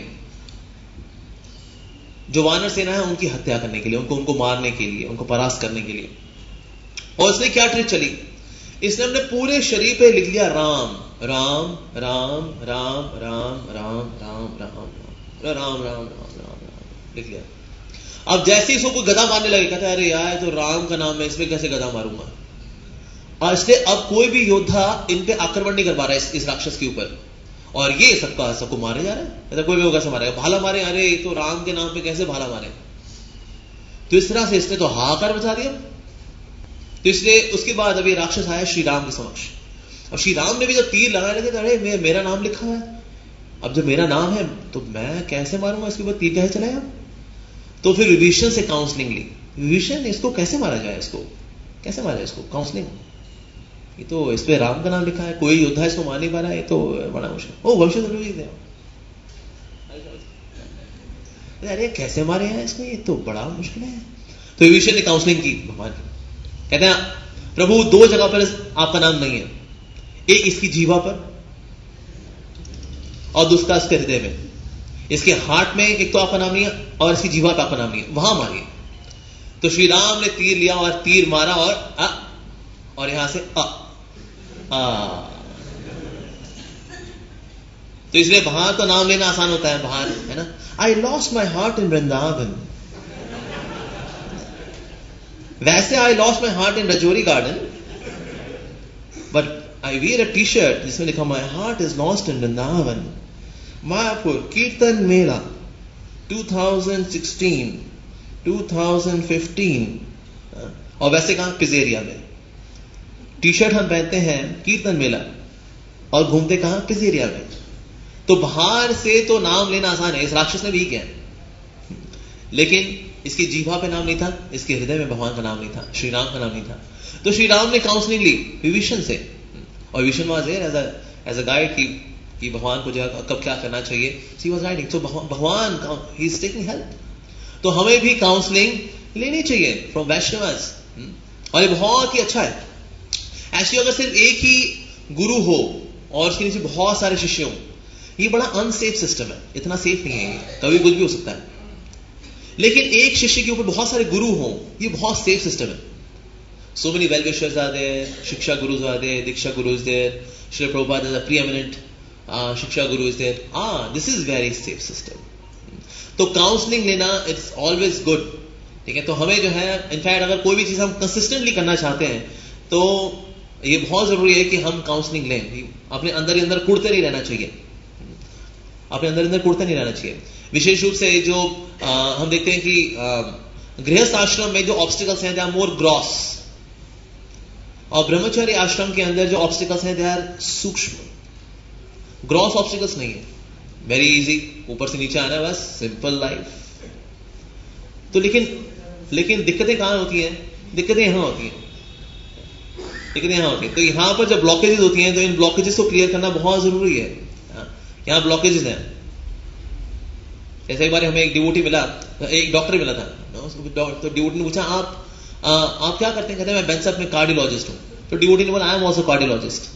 जो वानर सेना है उनकी हत्या करने के लिए, उनको मारने के लिए, उनको परास्त करने के लिए। और उसने क्या ट्रिक चली, इसने अपने पूरे शरीर पे लिख लिया राम राम राम राम राम राम राम राम राम राम राम राम लिख लिया। अब जैसे ही उसको गदा मारने लगे, कहता है अरे यार तो राम का नाम है, इसमें कैसे गदा मारूंगा। और इसलिए अब कोई भी योद्धा इन पे आक्रमण नहीं कर पा रहा है इस राक्षस के ऊपर, और ये सबको मारे जा रहा है। ऐसा कोई भी होगा मारेगा, भाला मारे, अरे तो राम के नाम पे कैसे भाला मारे। तो इस तरह से इसने तो हाहाकार मचा दिया। तो इसलिए उसके बाद अभी राक्षस आया श्री राम के समक्ष, और श्री राम ने भी जब तीर लगाने लगे तो अरे मेरा नाम लिखा हुआ है, अब जब मेरा नाम है तो मैं कैसे मारूंगा, इसके ऊपर तीर कैसे चलाया। तो फिर विभीषण से काउंसलिंग ली, विभीषण इसको कैसे मारा जाए, इसको कैसे मारा जाए, इसको काउंसलिंग, ये तो इस पे राम का नाम लिखा है, कोई योद्धा इसको मार नहीं पा रहा है, ये तो बड़ा मुश्किल। ओ भविष्य अरे कैसे मारे हैं इसको, ये तो बड़ा मुश्किल है। तो विभीषण ने काउंसलिंग की भगवान की, कहते हैं प्रभु दो जगह पर आपका नाम नहीं है, एक इसकी जीवा पर और दूसरा इसके हृदय में। इसके हार्ट में एक तो आपका नाम नहीं है और इसकी जीवा पे आपका नाम नहीं है, वहां मारिए। तो श्री राम ने तीर लिया और तीर मारा और यहां से तो इसलिए बाहर तो नाम लेना आसान होता है, बाहर है ना, I lost my heart in Vrindavan, वैसे I lost my heart in Rajouri garden, but I wear a T shirt जिसमें लिखा my heart is lost in Vrindavan. Mayapur Kirtan Mela 2016 2015, और वैसे कहां, पिजेरिया में। टी शर्ट हम पहनते हैं कीर्तन मेला और घूमते कहां, पिजेरिया में। तो बाहर से तो नाम लेना आसान है, इस राक्षस ने भी किया, लेकिन इसकी जीभा पे नाम नहीं था, इसके हृदय में भगवान का नाम नहीं था, श्री राम का नाम नहीं था। तो श्री राम ने काउंसलिंग ली विभीषण से, और Vibhishan was there as a guide कि भगवान को जो है कब क्या करना चाहिए, ही वाज गाइडिंग। सो भगवान ही इज टेकिंग हेल्प। तो हमें भी काउंसलिंग लेनी चाहिए फ्रॉम वैष्णवस, और ये बहुत ही अच्छा है। ऐसे अगर सिर्फ एक ही गुरु हो और उसके नीचे बहुत सारे शिष्य हो, ये बड़ा अनसेफ सिस्टम है, इतना सेफ नहीं है, कभी कुछ भी हो सकता है। लेकिन एक शिष्य के ऊपर बहुत सारे गुरु हो, ये बहुत सेफ सिस्टम है। So many well wishers are there, shiksha gurus are there, diksha guru is there, Shri Prabhupada is a preeminent shiksha guru is there. This is very safe system. तो काउंसलिंग लेना इट्स ऑलवेज गुड, ठीक है। तो हमें जो है इनफैक्ट अगर कोई भी चीज हम कंसिस्टेंटली करना चाहते हैं तो ये बहुत जरूरी है कि हम काउंसलिंग लें। अपने अंदर ही अंदर कुड़ते नहीं रहना चाहिए, अपने अंदर अंदर कुड़ते नहीं रहना चाहिए। विशेष रूप से जो हम देखते हैं कि गृहस्थ आश्रम में जो ऑब्स्टिकल्स हैं दे आर मोर ग्रॉस, और ब्रह्मचर्य आश्रम के अंदर जो ऑब्स्टिकल्स हैं दे आर सूक्ष्म। ग्रॉस ऑब्स्टिकल्स नहीं है, वेरी इजी, ऊपर से नीचे आना, बस सिंपल लाइफ। तो लेकिन दिक्कतें कहां होती हैं, दिक्कतें यहां होती हैं, दिक्कतें यहां होती हैं। तो यहां पर जब ब्लॉकेजेस होती हैं तो इन ब्लॉकेजेस को क्लियर करना बहुत जरूरी है। यहां ब्लॉकेजेस हैं। जैसे एक बार हमें एक डिवोटी मिला, एक डॉक्टर मिला था, तो डिवोटी ने पूछा आप क्या करते हैं, कहते हैं मैं बेंचअप में कार्डियोलॉजिस्ट हूं। तो डिवोटी ने बोला आई एम आल्सो कार्डियोलॉजिस्ट।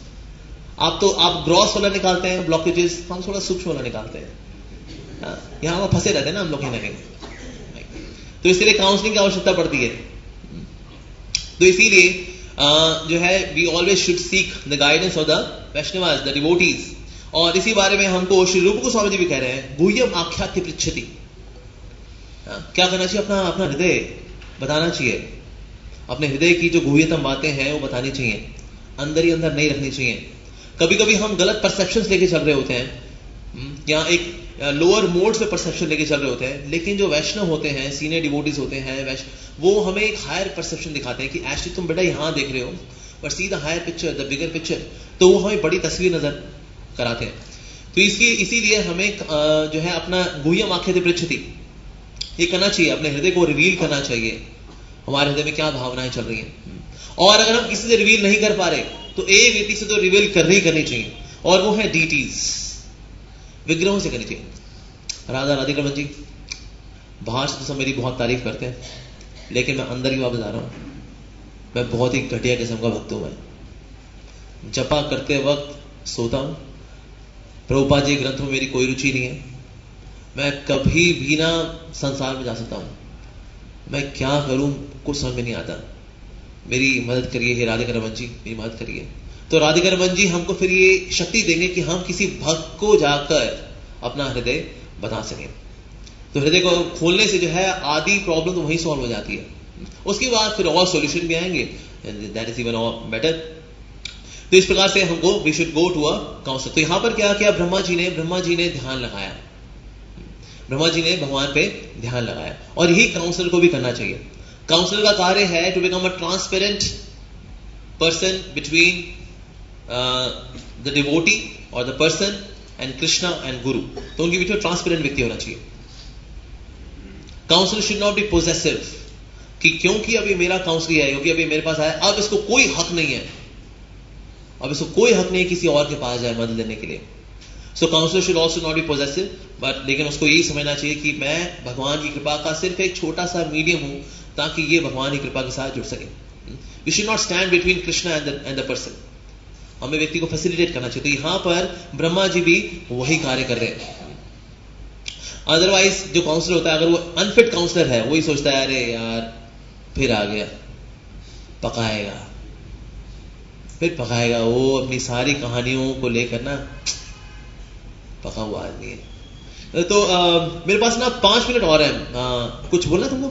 आप ग्रॉस वाला निकालते हैं ब्लॉकेजेस, हम थोड़ा सूक्ष्म वाला निकालते हैं। यहां फंसे रहते हैं ना हम लोग कहीं ना कहीं, तो इसलिए काउंसलिंग की आवश्यकता पड़ती है। तो इसीलिए जो है we always should seek the guidance of the Vaishnavas, the devotees. और इसी बारे में हमको श्री रूप गोस्वामी जी भी कह रहे हैं, गुह्यम आख्याति पृच्छति। क्या करना चाहिए, अपना हृदय बताना चाहिए, अपने हृदय की जो गुह्यतम बातें हैं वो बतानी चाहिए, अंदर ही अंदर नहीं रखनी चाहिए। कभी कभी हम गलत परसेप्शंस लेके चल रहे होते हैं, या एक लोअर मोड्स पे परसेप्शन लेके चल रहे होते हैं, लेकिन जो वैष्णव होते हैं, सीनियर डिवोटीज होते हैं, वो हमें एक हायर परसेप्शन दिखाते हैं कि एक्चुअली तुम बेटा यहां देख रहे हो, पर see the higher picture, the bigger picture. तो वो हमें बड़ी तस्वीर नजर कराते हैं। तो इसीलिए हमें जो है अपना गुह्यम आख्याति पृच्छति ये करना चाहिए, अपने हृदय को रिवील करना चाहिए, हमारे हृदय में क्या भावनाएं चल रही हैं। और अगर हम किसी से रिवील नहीं कर पा रहे तो एक व्यक्ति से तो रिवील करनी चाहिए, और वो है डीटीज, विग्रहों से करनी चाहिए। राधा राधिका जी बाहर से तो सब मेरी बहुत तारीफ करते हैं, लेकिन मैं अंदर ही वापस आ रहा हूं, मैं बहुत ही घटिया किस्म का भक्त हूं। मैं जपा करते वक्त सोता हूं, प्रभुपाद जी ग्रंथों में मेरी कोई रुचि नहीं है, मैं कभी भी ना संसार में जा सकता हूं, मैं क्या करूं कुछ समझ में नहीं आता, मेरी मदद करिए हे राधिका रमन जी, मेरी मदद करिए। तो राधिका रमन जी हमको फिर ये शक्ति देंगे कि हम किसी भक्त को जाकर अपना हृदय बता सकें। तो हृदय को खोलने से जो है आधी प्रॉब्लम तो वहीं सॉल्व हो जाती है, उसके बाद फिर और सॉल्यूशन भी आएंगे, दैट इज इवन बेटर। तो इस प्रकार से हमको we should go to a counsellor. तो यहां पर क्या किया ब्रह्मा जी ने ध्यान लगाया, ब्रह्मा जी ने भगवान पे ध्यान लगाया, और यही काउंसलर को भी करना चाहिए। काउंसलर का कार्य है to become a transparent person between the devotee और the person and Krishna and guru. तो उनके बीच में ट्रांसपेरेंट व्यक्ति होना चाहिए। Counsellor should not be possessive, कि क्योंकि अभी मेरा काउंसलिंग है, क्योंकि अभी मेरे पास आया, अब इसको कोई हक नहीं है, अब इसको कोई हक नहीं है किसी और के पास जाए मदद लेने के लिए. So counsellor should also not be possessive, but लेकिन उसको यही समझना चाहिए कि मैं भगवान की कृपा का सिर्फ एक छोटा सा मीडियम हूं ताकि ये भगवान की कृपा के साथ जुड़ सके. We should not stand between Krishna and the person. हमें व्यक्ति को फैसिलिटेट करना चाहिए. तो यहां पर ब्रह्मा जी भी वही कार्य कर रहे हैं. अदरवाइज जो काउंसलर होता है, अगर वो अनफिट काउंसलर है, वही सोचता है अरे यार फिर आ गया, पकाएगा, वो अपनी सारी कहानियों को लेकर ना पका हुआ आदमी है. तो मेरे पास ना 5 मिनट और है. कुछ बोलना तुमको?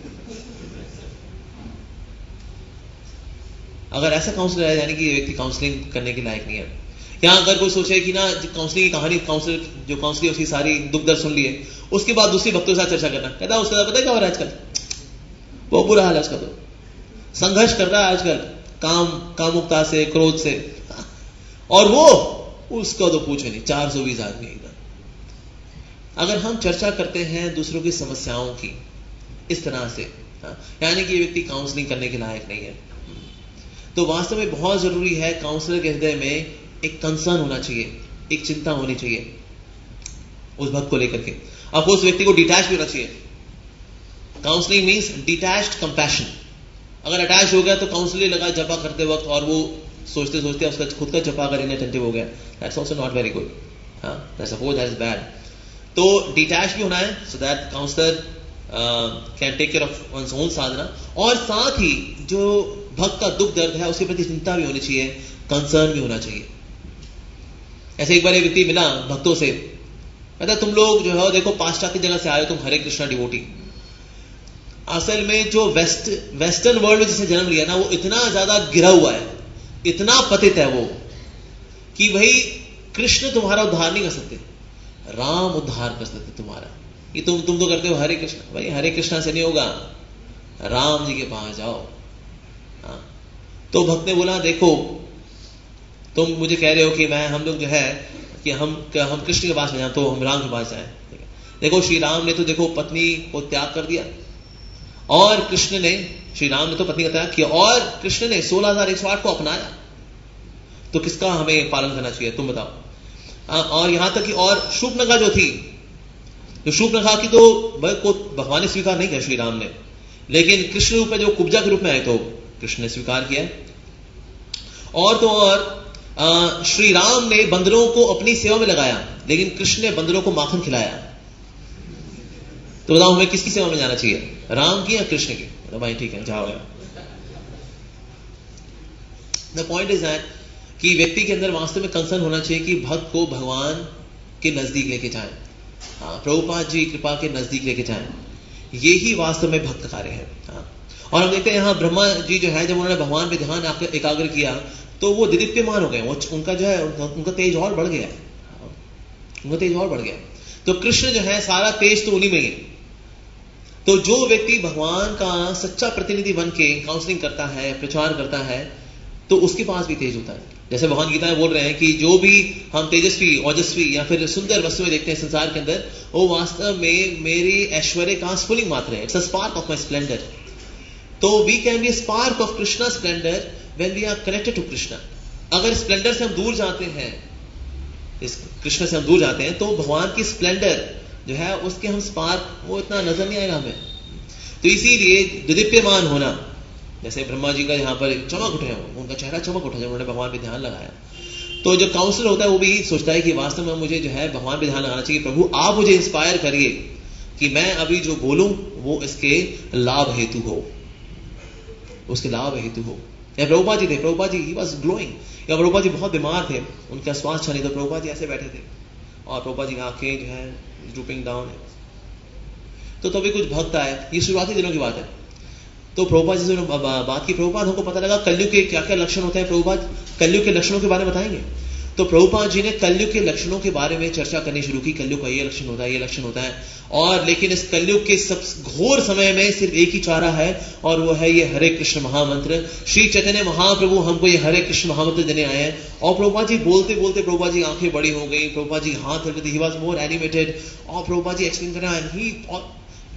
अगर ऐसा काउंसलर है, यानी कि ये व्यक्ति काउंसलिंग करने के लायक नहीं है. यहां अगर कोई सोचे कि ना काउंसलिंग की कहानी, काउंसलिंग उसकी सारी दुख दर्द सुन लिए, उसके बाद दूसरी भक्तों के साथ चर्चा करना, कहता है उसका पता है क्या हो रहा है आजकल, बहुत बुरा हाल है उसका, तो संघर्ष कर रहा है आजकल कामुकता से, क्रोध से, और वो उसका तो पूछे नहीं, 420 आदमी एकदम. अगर हम चर्चा करते हैं दूसरों की समस्याओं की इस तरह से, यानी कि ये व्यक्ति काउंसलिंग करने के लायक नहीं है. तो वास्तव में बहुत जरूरी है काउंसलर के हृदय में एक कंसर्न होना चाहिए, एक चिंता होनी चाहिए उस भक्त को लेकर के. अब उस व्यक्ति को डिटैच भी होना चाहिए. Counselling means detached compassion. अगर अटैच हो गया तो काउंसलिंग लगा जपा करते वक्त और वो सोचते सोचते उसका खुद का जपा कर इनअटेंटिव हो गया, that's also not very good. That is bad. तो डिटैच भी होना है so that counsellor can take care of one's own sadhana. और साथ ही जो भक्त का दुख दर्द है उसके प्रति चिंता भी होनी चाहिए, कंसर्न भी होना चाहिए. ऐसे एक बार एक व्यक्ति मिला भक्तों से, कहता तुम लोग जो है देखो पाश्चात्य जगह से आए हो, तुम हरे कृष्णा डिवोटी. असल में जो वेस्टर्न वर्ल्ड में जिसे जन्म लिया ना, वो इतना ज्यादा गिरा हुआ है, इतना पतित है वो, कि भाई कृष्ण तुम्हारा उद्धार नहीं कर सकते, राम उद्धार कर सकते तुम्हारा. ये तुम तो करते हो हरे कृष्णा, भाई हरे कृष्णा से नहीं होगा, राम जी के पास जाओ. तो भक्त ने बोला देखो तुम मुझे कह रहे हो कि हम लोग जो है कि हम कृष्ण के पास में जाए, तो हम राम के पास जाए. देखो श्री राम ने तो देखो पत्नी को त्याग कर दिया, और श्री राम ने तो पत्नी का त्याग किया, और कृष्ण ने 16,108 को अपनाया. तो किसका हमें पालन करना चाहिए तुम बताओ. और यहां तक कि और शूर्पणखा जो थी, तो शूर्पणखा की तो भगवान ने स्वीकार नहीं किया श्री राम ने, लेकिन कृष्ण रूप में जो कुब्जा के रूप में आए तो कृष्ण ने स्वीकार किया. और तो और श्री राम ने बंदरों को अपनी सेवा में लगाया, लेकिन कृष्ण ने बंदरों को माखन खिलाया. तो बताओ हमें किसकी सेवा में जाना चाहिए, राम की या कृष्ण की? तो भाई ठीक है जाओ. द पॉइंट इज दैट कि व्यक्ति के अंदर वास्तव में कंसर्न होना चाहिए कि भक्त को भगवान के नजदीक लेके जाएं, प्रभुपाद जी कृपा के नजदीक लेके जाएं. यही वास्तव में भक्त कार्य है. और हम देखते हैं यहाँ ब्रह्मा जी जो है, जब उन्होंने भगवान पे ध्यान एकाग्र किया तो वो दिदीप्यमान हो गए, उनका जो है उनका तेज और बढ़ गया, तो कृष्ण जो है सारा तेज तो उन्हीं में है. तो जो व्यक्ति भगवान का सच्चा प्रतिनिधि बन के काउंसलिंग करता है, प्रचार करता है, तो उसके पास भी तेज होता है. जैसे भगवान गीता में बोल रहे हैं कि जो भी हम तेजस्वी, ओजस्वी या फिर सुंदर वस्तुएं देखते हैं संसार के अंदर, वो वास्तव में मेरी ऐश्वर्य का स्फुलिंग मात्र है. It's a spark of my splendour. तो we can be a spark of Krishna splendor when we are connected to Krishna. अगर स्प्लेंडर से हम दूर जाते हैं, इस कृष्ण से हम दूर जाते हैं, तो भगवान की स्प्लेंडर जो है उसके हम स्पार्क वो इतना नजर नहीं आएगा हमें. तो इसीलिए दिदीप्यमान होना, जैसे ब्रह्मा जी का यहाँ पर चमक उठे, उनका चेहरा चमक उठा जब उन्होंने भगवान पे ध्यान लगाया. तो जो काउंसलर होता है वो भी सोचता है कि वास्तव में मुझे जो है भगवान पे ध्यान लगाना चाहिए, प्रभु आप मुझे इंस्पायर करिए कि मैं अभी जो बोलूं वो इसके लाभ हेतु हो, उसके लाभ हेतु हो. या प्रभुपाद जी थे, प्रभुपाद जी ही वाज ग्लोइंग, या प्रभुपाद जी बहुत बीमार थे, उनका स्वास्थ्य अच्छा नहीं, तो प्रभुपाद जी ऐसे बैठे थे और प्रभुपाद जी की आंखें जो है ड्रूपिंग डाउन है. तो तभी कुछ भक्त आए, ये शुरुआती दिनों की बात है. तो प्रभुपाद जी से बात की, प्रभुपाद हमको पता लगा कलयुग के क्या क्या लक्षण होते हैं, प्रभुपाद कलयुग के लक्षणों के बारे में बताएंगे. तो प्रभुपाद जी ने कलयुग के लक्षणों के बारे में चर्चा करनी शुरू की. कलयुग का ये लक्षण होता है, ये लक्षण होता है, और लेकिन इस कलयुग के सब घोर समय में सिर्फ एक ही चारा है, और वो है ये हरे कृष्ण महामंत्र. श्री चैतन्य महाप्रभु हमको ये हरे कृष्ण महामंत्र देने आए हैं. और प्रभुपाद जी बोलते बोलते प्रभुपाद जी आंखें बड़ी हो गई, प्रभुपाद जी हाथ हिल गए, ही वाज मोर एनिमेटेड. और प्रभुपाद जी एक्सप्लेन कर रहे हैं,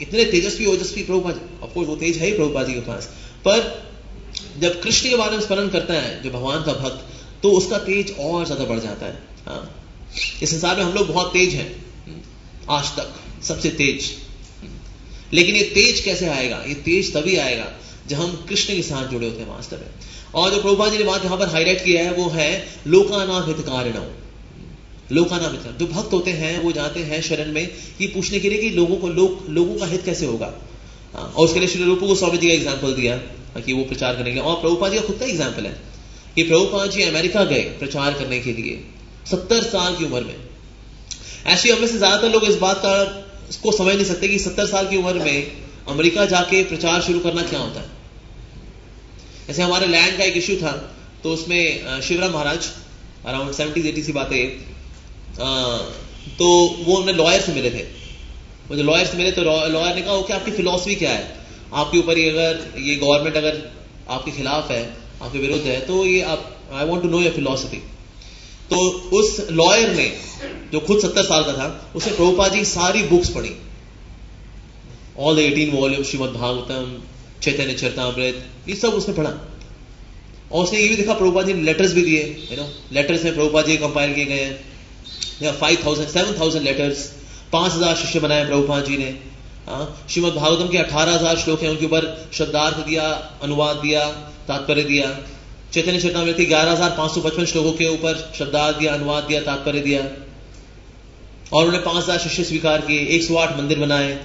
इतने तेजस्वी ओजस्वी प्रभुपाद जी, ऑफकोर्स वो तेज है ही प्रभुपाद जी के पास, पर जब कृष्ण के बारे में स्मरण करता है जो भगवान का भक्त, तो उसका तेज और ज्यादा बढ़ जाता है। हाँ, इस संसार में हम लोग बहुत तेज हैं, आज तक सबसे तेज, लेकिन ये तेज कैसे आएगा? ये तेज तभी आएगा जब हम कृष्ण के साथ जुड़े होते हैं वास्तव में। और जो प्रभुपाद जी ने बात यहां पर हाईलाइट किया है वो है लोकानाम हितकारिणौ। लोकानाम हितकारिणौ, जो भक्त होते हैं वो जाते हैं शरण में ये पूछने के लिए कि लोगों का हित कैसे होगा। और उसके लिए श्री रूप गोस्वामी जी का एग्जाम्पल दिया कि वो प्रचार करने के लिए, और प्रभुपाद जी का खुद का एग्जाम्पल है कि प्रभुपाद जी अमेरिका गए प्रचार करने के लिए 70 साल की उम्र में। ऐसे हमें से ज्यादातर लोग इस बात का को समझ नहीं सकते कि 70 साल की उम्र में अमेरिका जाके प्रचार शुरू करना क्या होता है। ऐसे हमारे लैंड का एक इश्यू था, तो उसमें शिवराम महाराज अराउंड 70-80 सी बातें, तो वो उन्हें लॉयर से मिले थे। वो जो लॉयर से मिले तो लॉयर ने कहा कि आपकी फिलॉसफी क्या है, आपके ऊपर ही अगर ये गवर्नमेंट अगर आपके खिलाफ है, आपके विरुद्ध है, तो ये आप I want to know your philosophy. तो उस लॉयर ने जो खुद 70 साल का था, उसने प्रभुपाद जी सारी बुक्स पढ़ी, all the 18 volume, Srimad Bhagavatam, Chaitanya Charitamrita, ये सब उसने पढ़ा। और उसने ये भी देखा प्रभुपाद जी ने लेटर्स भी दिए, लेटर्स में प्रभुपाद जी कंपाइल किए गए हैं 7,000 लेटर्स, 5,000 शिष्य बनाए प्रभुपाद जी ने। श्रीमद् भागवतम के 18,000 श्लोक हैं, उनके ऊपर शब्दार्थ दिया, अनुवाद दिया, तात्पर्य दिया। चैतन्य चरितामृत के 11,555 श्लोकों के ऊपर शब्दार्थ दिया, अनुवाद दिया, तात्पर्य दिया। और उन्होंने 5,000 शिष्य स्वीकार किए, 108 मंदिर बनाए।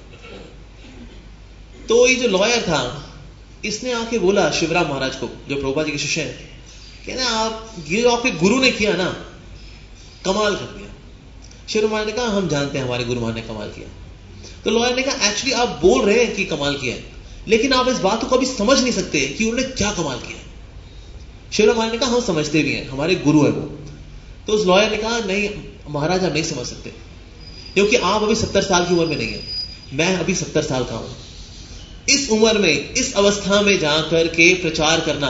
तो ये जो लॉयर था, इसने आके बोला शिवराम महाराज को, जो प्रभुपाद जी के शिष्य हैं, कहना आप ये जो आपके गुरु ने किया ना, कमाल कर दिया। शिवराम महाराज ने कहा हम जानते हैं हमारे गुरु महाराज ने कमाल किया। तो लॉयर ने कहा एक्चुअली आप बोल रहे हैं कि कमाल किया है, लेकिन आप इस बात को कभी समझ नहीं सकते कि उन्होंने क्या कमाल किया। शिवराम महाराज ने कहा हम समझते भी हैं, हमारे गुरु है वो। तो उस लॉयर ने कहा नहीं महाराज आप नहीं समझ सकते, क्योंकि आप अभी 70 साल की उम्र में नहीं है, मैं अभी 70 साल का हूं। इस उम्र में, इस अवस्था में जाकर के प्रचार करना,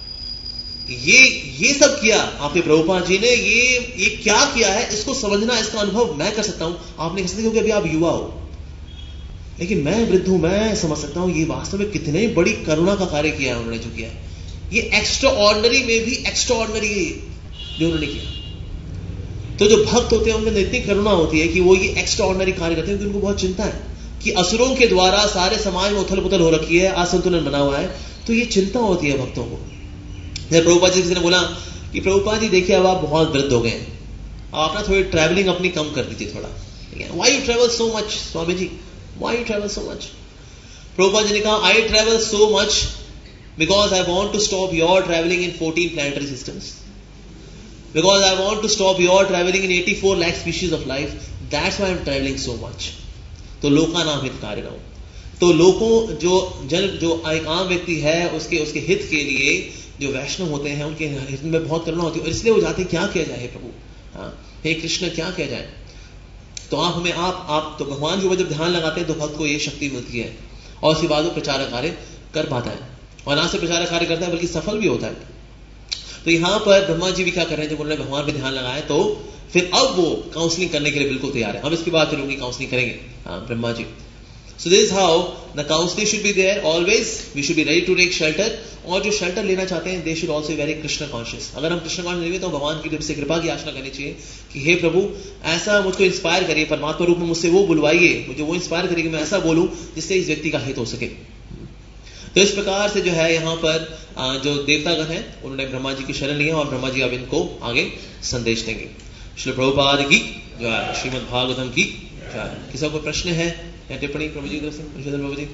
ये सब किया आपके प्रभुपाद जी ने, ये क्या किया है, इसको समझना, इसका अनुभव मैं कर सकता हूं, आप नहीं कर सकते क्योंकि अभी आप युवा हो, लेकिन मैं वृद्ध हूं, मैं समझ सकता हूं ये वास्तव में कितने बड़ी करुणा का कार्य किया है उन्होंने जो किया है। ये एक्स्ट्रा ऑर्डिनरी में भी एक्स्ट्रा ऑर्डिनरी है जो उन्होंने किया। तो जो भक्त होते हैं उनके अंदर इतनी करुणा होती है कि वो ये एक्स्ट्रा ऑर्डिनरी कार्य करते हैं, क्योंकि उनको बहुत चिंता है कि असुरों के द्वारा सारे समाज में उथल पुथल हो रखी है, असंतुलन बना हुआ है, तो ये चिंता होती है भक्तों को। जब प्रभुपाद जी किसी ने बोला कि प्रभुपाद जी देखिए अब आप बहुत वृद्ध हो गए, आप ना थोड़ी ट्रैवलिंग अपनी कम कर दीजिए थोड़ा। Why you travel so much Swami ji, why you travel so much? Prabhupada ji ने कहा I travel so much because I want to stop your traveling in 14 planetary systems, because I want to stop your traveling in 84 lakh species of life, that's why I'm traveling so much. तो लोकानाम हितकारिणौ, तो लोगों जो एक आम व्यक्ति है उसके हित के लिए जो वैष्णव होते हैं उनके हित में बहुत करुणा होती है, और इसलिए वो जाते क्या किया जाए हे प्रभु, हे कृष्ण क्या किया जाए। तो आप हमें आप तो भगवान के ऊपर जब ध्यान लगाते हैं तो भक्त को ये शक्ति मिलती है, और उसके बाद वो प्रचार कार्य कर पाता है, और ना से प्रचार कार्य करता है बल्कि सफल भी होता है। तो यहां पर ब्रह्मा जी भी क्या कर रहे हैं, जब उन्होंने भगवान पे ध्यान लगाया तो फिर अब वो काउंसलिंग करने के लिए बिल्कुल तैयार है। हम इसके बाद फिर उनकी काउंसलिंग करेंगे Brahma ji. So this is how the counselling should be there always, we should be ready to take shelter. और जो शेल्टर लेना चाहते हैं they should also very Krishna conscious. अगर हम कृष्ण कॉन्शियस नहीं तो भगवान की तरफ से कृपा की याचना करनी चाहिए कि हे प्रभु ऐसा मुझको इंस्पायर करिए, परमात्मा रूप में मुझसे वो बुलवाइए, मुझे वो इंस्पायर करिए कि मैं ऐसा बोलूं जिससे इस व्यक्ति का हित हो सके। तो इस प्रकार से जो है यहाँ पर जो देवतागण हैं उन्होंने ब्रह्मा जी की शरण लिया, और ब्रह्मा जी अब इनको आगे संदेश देंगे। श्री प्रभुपाद की जय, श्रीमद् भागवतम की जय। किसी को प्रश्न है या टिप्पणी प्रभु जी की तरफ से? Prabhu ji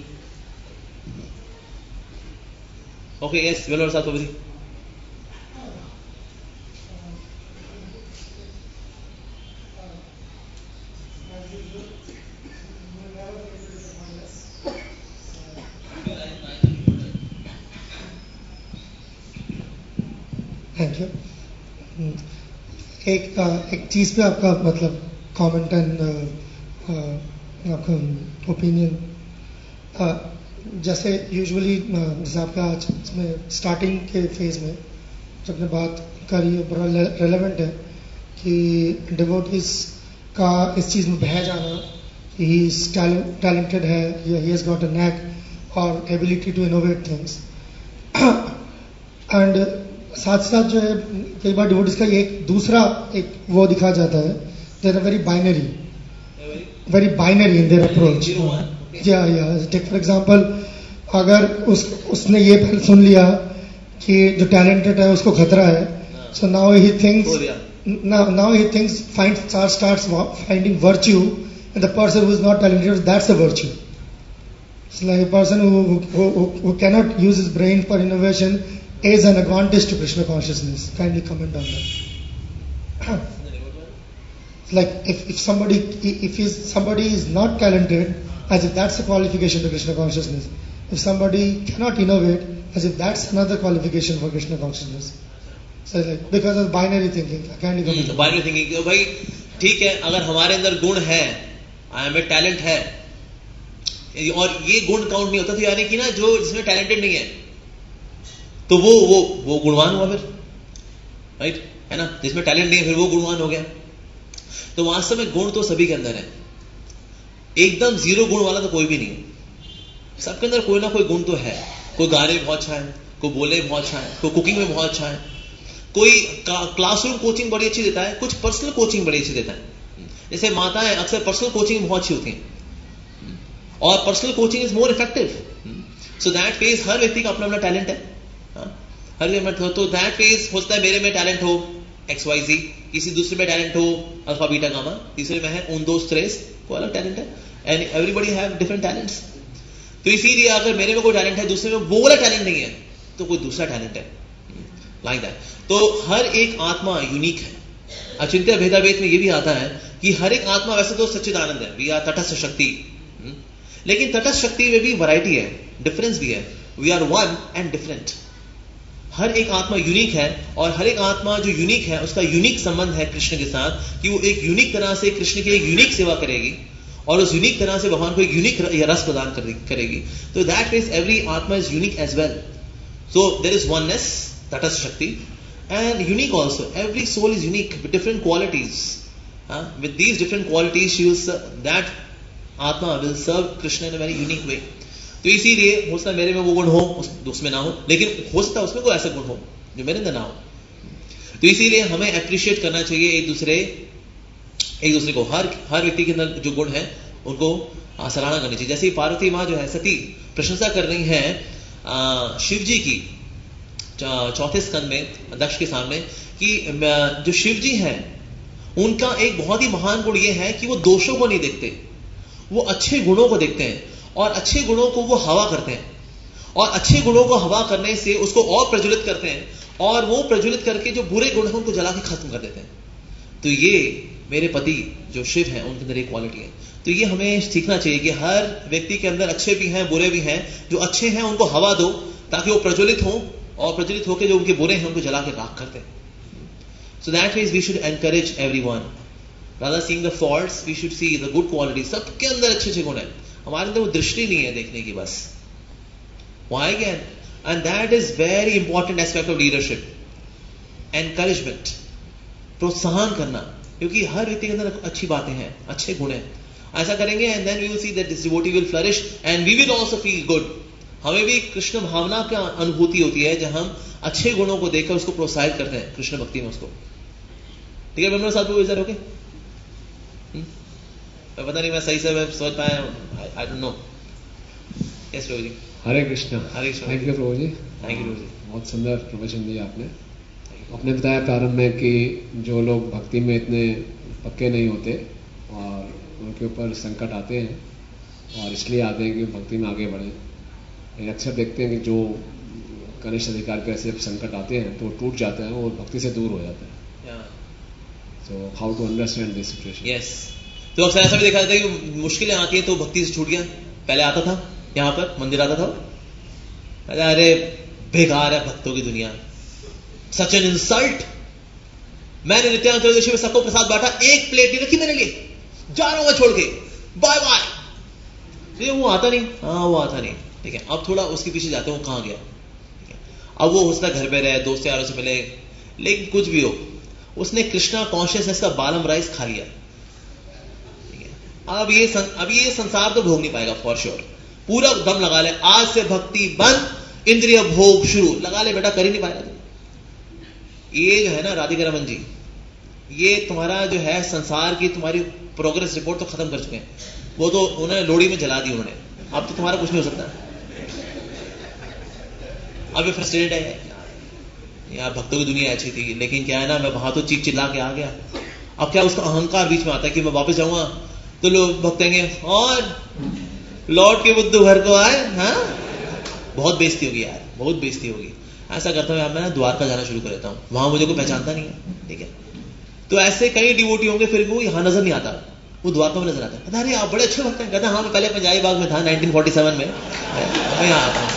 okay, yes well साथ प्रभु जी। Thank you. एक चीज़ पे आपका मतलब कमेंट एंड आपका ओपिनियन, जैसे यूजुअली जैसे आपका आज इसमें स्टार्टिंग के फेज में जब आपने बात करी बड़ा रेलेवेंट है कि डिवोटीज का इस चीज़ में बह जाना he is talented है, he has got a knack or ability to innovate things. And साथ साथ जो है कई बार डिवोटीज का एक दूसरा एक वो दिखा जाता है, they are very binary in their approach. Yeah. Take for example, अगर उसने ये पहले सुन लिया कि जो talented है उसको खतरा है, so now he thinks starts finding virtue in the person who is not talented. That's a virtue. It's like a person who cannot use his brain for innovation is an advantage to Krishna consciousness. Kindly comment on that. Like if somebody is not talented, as if that's a qualification to Krishna consciousness. If somebody cannot innovate, as if that's another qualification for Krishna consciousness. So like because of binary thinking, kindly comment. Binary thinking, भाई ठीक है, अगर हमारे अंदर गुण है, हमें talent है, और ये गुण काउंट नहीं होता, तो यानी कि ना जो जिसमें टैलेंटेड नहीं है, तो वो गुणवान हुआ फिर, राइट है ना? जिसमें टैलेंट नहीं है फिर वो गुणवान हो गया. तो वास्तव में गुण तो सभी के अंदर है, एकदम जीरो गुण वाला तो कोई भी नहीं है. सबके अंदर कोई ना कोई गुण तो है. कोई गाने में बहुत अच्छा है, कोई बोलने में बहुत अच्छा है, कोई कुकिंग में बहुत अच्छा है, कोई क्लासरूम कोचिंग बड़ी अच्छी देता है, कुछ पर्सनल कोचिंग बड़ी अच्छी देता है. जैसे माताएं अक्सर पर्सनल कोचिंग बहुत अच्छी होती हैं, और personal coaching is more effective. So that phase हर व्यक्ति का अपना अपना टैलेंट है, हर व्यक्ति. तो दैट फेज हो सकता है मेरे में टैलेंट हो XYZ, किसी दूसरे में टैलेंट हो अल्फा बीटा गामा, तीसरे में है उन दो स्ट्रेस, को अलग टैलेंट है. And everybody have different talents. तो इसीलिए अगर मेरे में कोई टैलेंट है, दूसरे में वो वाला टैलेंट नहीं है, तो कोई दूसरा टैलेंट है, लाइक दैट. तो हर एक आत्मा यूनिक है. अचिंत्य भेदाभेद में ये भी आता है कि हर एक आत्मा वैसे तो सच्चिदानंद है, वी आर तटस्थ शक्ति, लेकिन तटस्थ शक्ति में भी वैरायटी है, डिफरेंस भी है. We are one and different. हर एक आत्मा यूनिक है, और हर एक आत्मा जो यूनिक है उसका यूनिक संबंध है कृष्ण के साथ, कि वो एक यूनिक तरह से कृष्ण की एक यूनिक सेवा करेगी, और उस यूनिक तरह से भगवान को एक यूनिक रस प्रदान करेगी. तो that means every atma is unique as well. So there is oneness, तटस्थ शक्ति, and unique also. Every soul is unique with different qualities. With these different qualities, that Atma will serve Krishna in a very unique way. तो इसीलिए हो सकता है मेरे में वो गुण हो, उसमें ना हो, लेकिन हो सकता है उसमें कोई ऐसा गुण हो जो मेरे अंदर ना हो. तो इसीलिए हमें अप्रिशिएट करना चाहिए एक दूसरे को. हर व्यक्ति के अंदर जो गुण है उनको सराहना करनी चाहिए. जैसे पार्वती माँ जो है सती प्रशंसा कर रही है शिव जी की चौथे स्कंद में दक्ष के सामने, कि जो शिव जी हैं उनका एक बहुत ही महान गुण ये है कि वो दोषों को नहीं देखते, वो अच्छे गुणों को देखते हैं, और अच्छे गुणों को वो हवा करते हैं, और अच्छे गुणों को हवा करने से उसको और प्रज्वलित करते हैं, और वो प्रज्वलित करके जो बुरे गुण हैं उनको जला के खत्म कर देते हैं. तो ये मेरे पति जो शिव हैं उनके अंदर एक क्वालिटी है. तो ये हमें सीखना चाहिए कि हर व्यक्ति के अंदर अच्छे भी हैं, बुरे भी हैं. जो अच्छे हैं उनको हवा दो ताकि वो प्रज्वलित हों, और प्रज्वलित होकर जो उनके बुरे हैं उनको जला के राख करते हैं. So that means we should encourage everyone rather seeing the faults, we should see the good quality. सबके अंदर अच्छे अच्छे गुण है, हमारे अंदर वो दृष्टि नहीं है देखने की बस. Why again? And that is very important aspect of leadership. Encouragement, प्रोत्साहन करना, क्योंकि हर व्यक्ति के अंदर अच्छी बातें हैं, अच्छे गुण हैं. ऐसा करेंगे and then we will see that this devotee will flourish and we will also feel good. हमें भी कृष्ण भावना की अनुभूति होती है जब हम अच्छे गुणों को देखकर उसको प्रोत्साहित करते हैं कृष्ण भक्ति में उसको. ठीक है मेरे साथ भी इधर ओके? पता नहीं मैं सही से मैं सोच पाया, I don't know. Yes Prabhu ji. Hare Krishna. Hare Krishna. Thank you Prabhu ji. Thank you Prabhu ji. बहुत सुंदर प्रवचन दिया आपने. बताया प्रारंभ में कि जो लोग भक्ति में इतने पक्के नहीं होते और उनके ऊपर संकट आते हैं, और इसलिए आते हैं कि भक्ति में आगे बढ़े. अक्सर देखते हैं कि जो कनिष्ठ अधिकार पे ऐसे संकट आते हैं तो टूट जाते हैं और भक्ति से दूर हो जाते हैं. So how to understand this situation? Yes. तो अक्सर ऐसा भी देखा जाता है कि मुश्किलें आती हैं तो भक्ति से छूट गया. पहले आता था यहाँ पर मंदिर आता था, अरे बेकार है भक्तों की दुनिया, सच एन इंसल्ट. मैंने नित्यानंद त्रयोदशी में सबको प्रसाद बांटा, एक प्लेट नहीं रखी मेरे लिए, जा रहा हूं मैं छोड़ के, बाय बाय. वो आता नहीं. हाँ वो आता नहीं. ठीक है, अब थोड़ा उसके पीछे जाते हैं वो कहां गया. ठीक है, अब वो हो सकता है घर पे रहे, दोस्त यारों से मिले, लेकिन कुछ भी हो उसने कृष्णा कॉन्शियसनेस का बालम राइस खा लिया. ठीक है, अब ये संसार तो भोग नहीं पाएगा फॉर श्योर। पूरा दम लगा ले, आज से भक्ति बंद, इंद्रिय भोग शुरू, लगा ले बेटा, कर ही नहीं पाएगा तुम। ये जो है ना राधिका रमन जी, ये तुम्हारा जो है संसार की तुम्हारी प्रोग्रेस रिपोर्ट तो खत्म कर चुके हैं। वो तो उन्होंने लोड़ी में जला दी उन्होंने, अब तो तुम्हारा कुछ नहीं हो सकता। अब ये फ्रस्ट्रेटेड है यार, भक्तों की दुनिया अच्छी थी, लेकिन क्या है ना, मैं वहां तो चीख चिल्ला के आ गया। अब क्या उसका अहंकार बीच में आता है कि मैं वापस जाऊंगा तो लोग भक्त कहेंगे और लौट के बुद्धू घर को आए। हाँ, बहुत बेइज्जती होगी यार, बहुत बेइज्जती होगी। ऐसा करता हूं यार, मैं ना द्वारका जाना शुरू कर देता हूं, वहां मुझे कोई पहचानता नहीं है, ठीक है। तो ऐसे कई डिवोटी होंगे, फिर वो यहां नजर नहीं आता, वो द्वारका में नजर आता है। अरे आप बड़े अच्छे भक्त हैं। कहता हाँ, मैं पहले पंजाबी बाग में था 1947 में, मैं यहां आता हूं।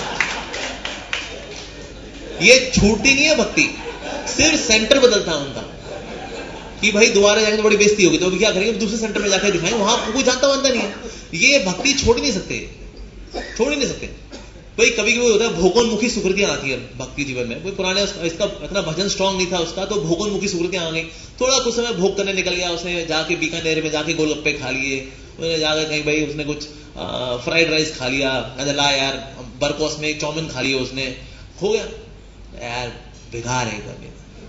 ये छूटती नहीं है भक्ति, सिर्फ सेंटर बदलता है उनका कि भाई दोबारा जाएंगे तो बड़ी बेइज्जती होगी, तो अभी क्या करेंगे, दूसरे सेंटर में जाकर दिखाएंगे, वहां कोई जानता वानता नहीं है। ये भक्ति छोड़ ही नहीं सकते, छोड़ ही नहीं सकते भाई। कभी कभी होता है भोगोन्मुखी सुकृतियां आती है भक्ति जीवन में। कोई पुराने इसका इतना भजन स्ट्रांग नहीं था उसका, तो भोगोन्मुखी सुकृतियां आ गई। थोड़ा कुछ समय भोग करने निकल गया, उसने जाके बीकानेर में जाके गोलगप्पे खा लिए, उसने जाकर कहीं भाई उसने कुछ फ्राइड राइस खा लिया, ला यार बरकोस में चाउमीन खा लिया उसने, हो गया यार, बेकार है एकदम,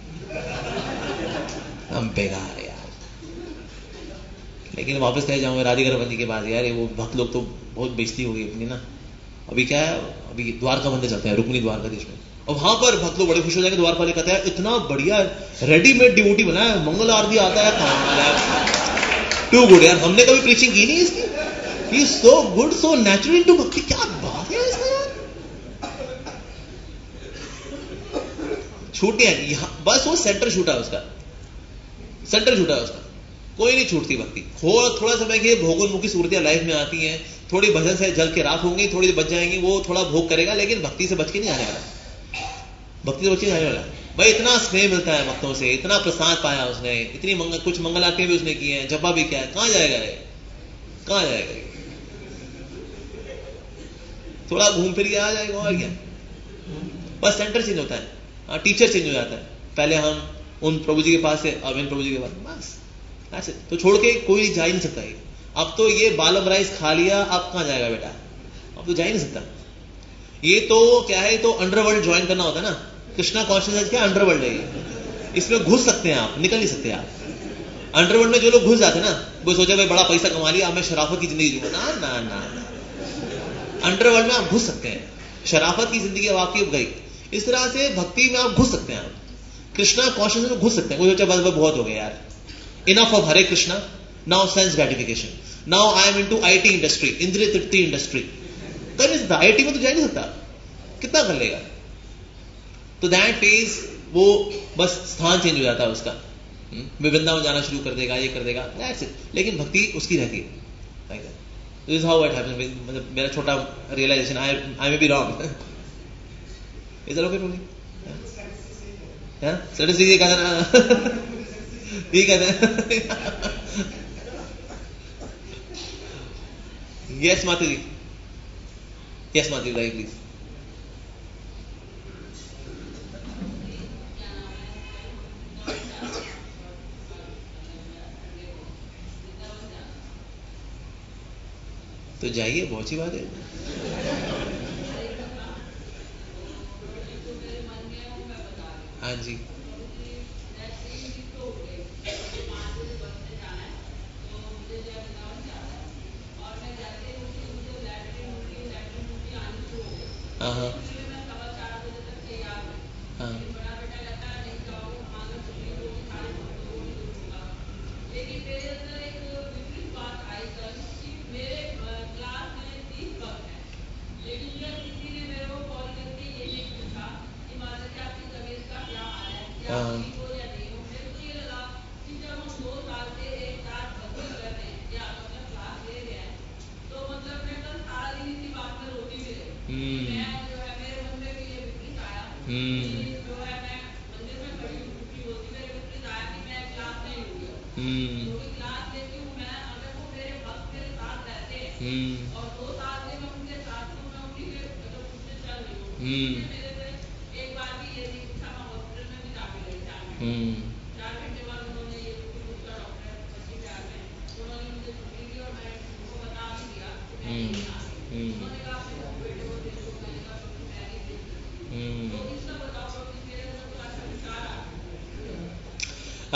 हम बेकार है यार। लेकिन वापस कह जाऊंगा राधिका रमन जी के पास, यार वो भक्त लोग तो बहुत बेइज्जती हो गई अपनी ना। अभी क्या है, अभी द्वारका मंदिर चलते हैं, रुक्मिणी द्वारकाधीश में, और वहां पर भक्त लोग बड़े खुश हो जाएंगे। द्वार वाले कहते हैं इतना बढ़िया रेडीमेड डिवोटी बनाया, मंगल आरती आता है, टू गुड यार, हमने कभी प्रीचिंग की नहीं इसकी, he so good, so natural to bhakti, क्या बात है इसका यार। छूटे हैं यहां, बस वो सेंटर छूटा है उसका, सेंटर छूटा है उसका, कोई नहीं छूटती भक्ति। थोड़ा समय के भोगोन्मुखी सूरतियां लाइफ में आती हैं, थोड़ी भजन से जल के राख होंगी, थोड़ी बच जाएंगी, वो थोड़ा भोग करेगा, लेकिन भक्ति से बच के नहीं आने वाला, भक्ति से बच के नहीं आने वाला भाई। इतना स्नेह मिलता है भक्तों से, इतना प्रसाद पाया उसने, इतनी कुछ मंगल आरती भी उसने की है, जपा भी किया है, कहां जाएगा रे, कहां जाएगा, थोड़ा घूम फिर के आ जाएगा और क्या। बस सेंटर चेंज होता है, टीचर चेंज हो जाता है। पहले हम उन प्रभु जी के पास से, अब इन प्रभु जी के पास, बस ऐसे तो छोड़ के कोई जा ही नहीं सकता। अब तो ये बालम राइस खा लिया, अब कहां जाएगा बेटा, अब तो जा ही नहीं सकता। ये तो क्या है, तो अंडरवर्ल्ड ज्वाइन करना होता है ना, कृष्णा कॉन्शियसनेस क्या अंडरवर्ल्ड है ये, इसमें घुस सकते हैं आप, निकल नहीं सकते आप। अंडरवर्ल्ड में जो लोग घुस जाते हैं ना, वो सोचे भाई बड़ा पैसा कमा लिया, अब मैं शराफत की जिंदगी जीऊंगा, ना ना ना, अंडरवर्ल्ड में आप घुस सकते हैं, शराफत की जिंदगी अब आपकी गई। इस तरह से भक्ति में आप घुस सकते हैं, आप कृष्णा कॉन्शियसनेस में घुस सकते हैं। कोई सोचा बस बहुत हो गया यार, enough of Hare Krishna, now sense gratification, now I am into IT industry, इंद्रिय तृप्ति इंडस्ट्री। कर नहीं सकता, आईटी में तो जा नहीं सकता, कितना कर लेगा। तो दैट फेज वो बस स्थान चेंज हो जाता है उसका, वृंदावन जाना शुरू कर देगा, ये कर देगा, दैट्स इट। लेकिन भक्ति उसकी रहती है। This is how it happens. मतलब मेरा छोटा realisation, I may be wrong, is that okay for me? हां, स्टैटिस्टिक्स ये कहता ना, ये कहते हैं। यस माता जी, यस माता जी, प्लीज। तो जाइए, बहुत सी बात है। हाँ जी, हाँ हाँ हाँ,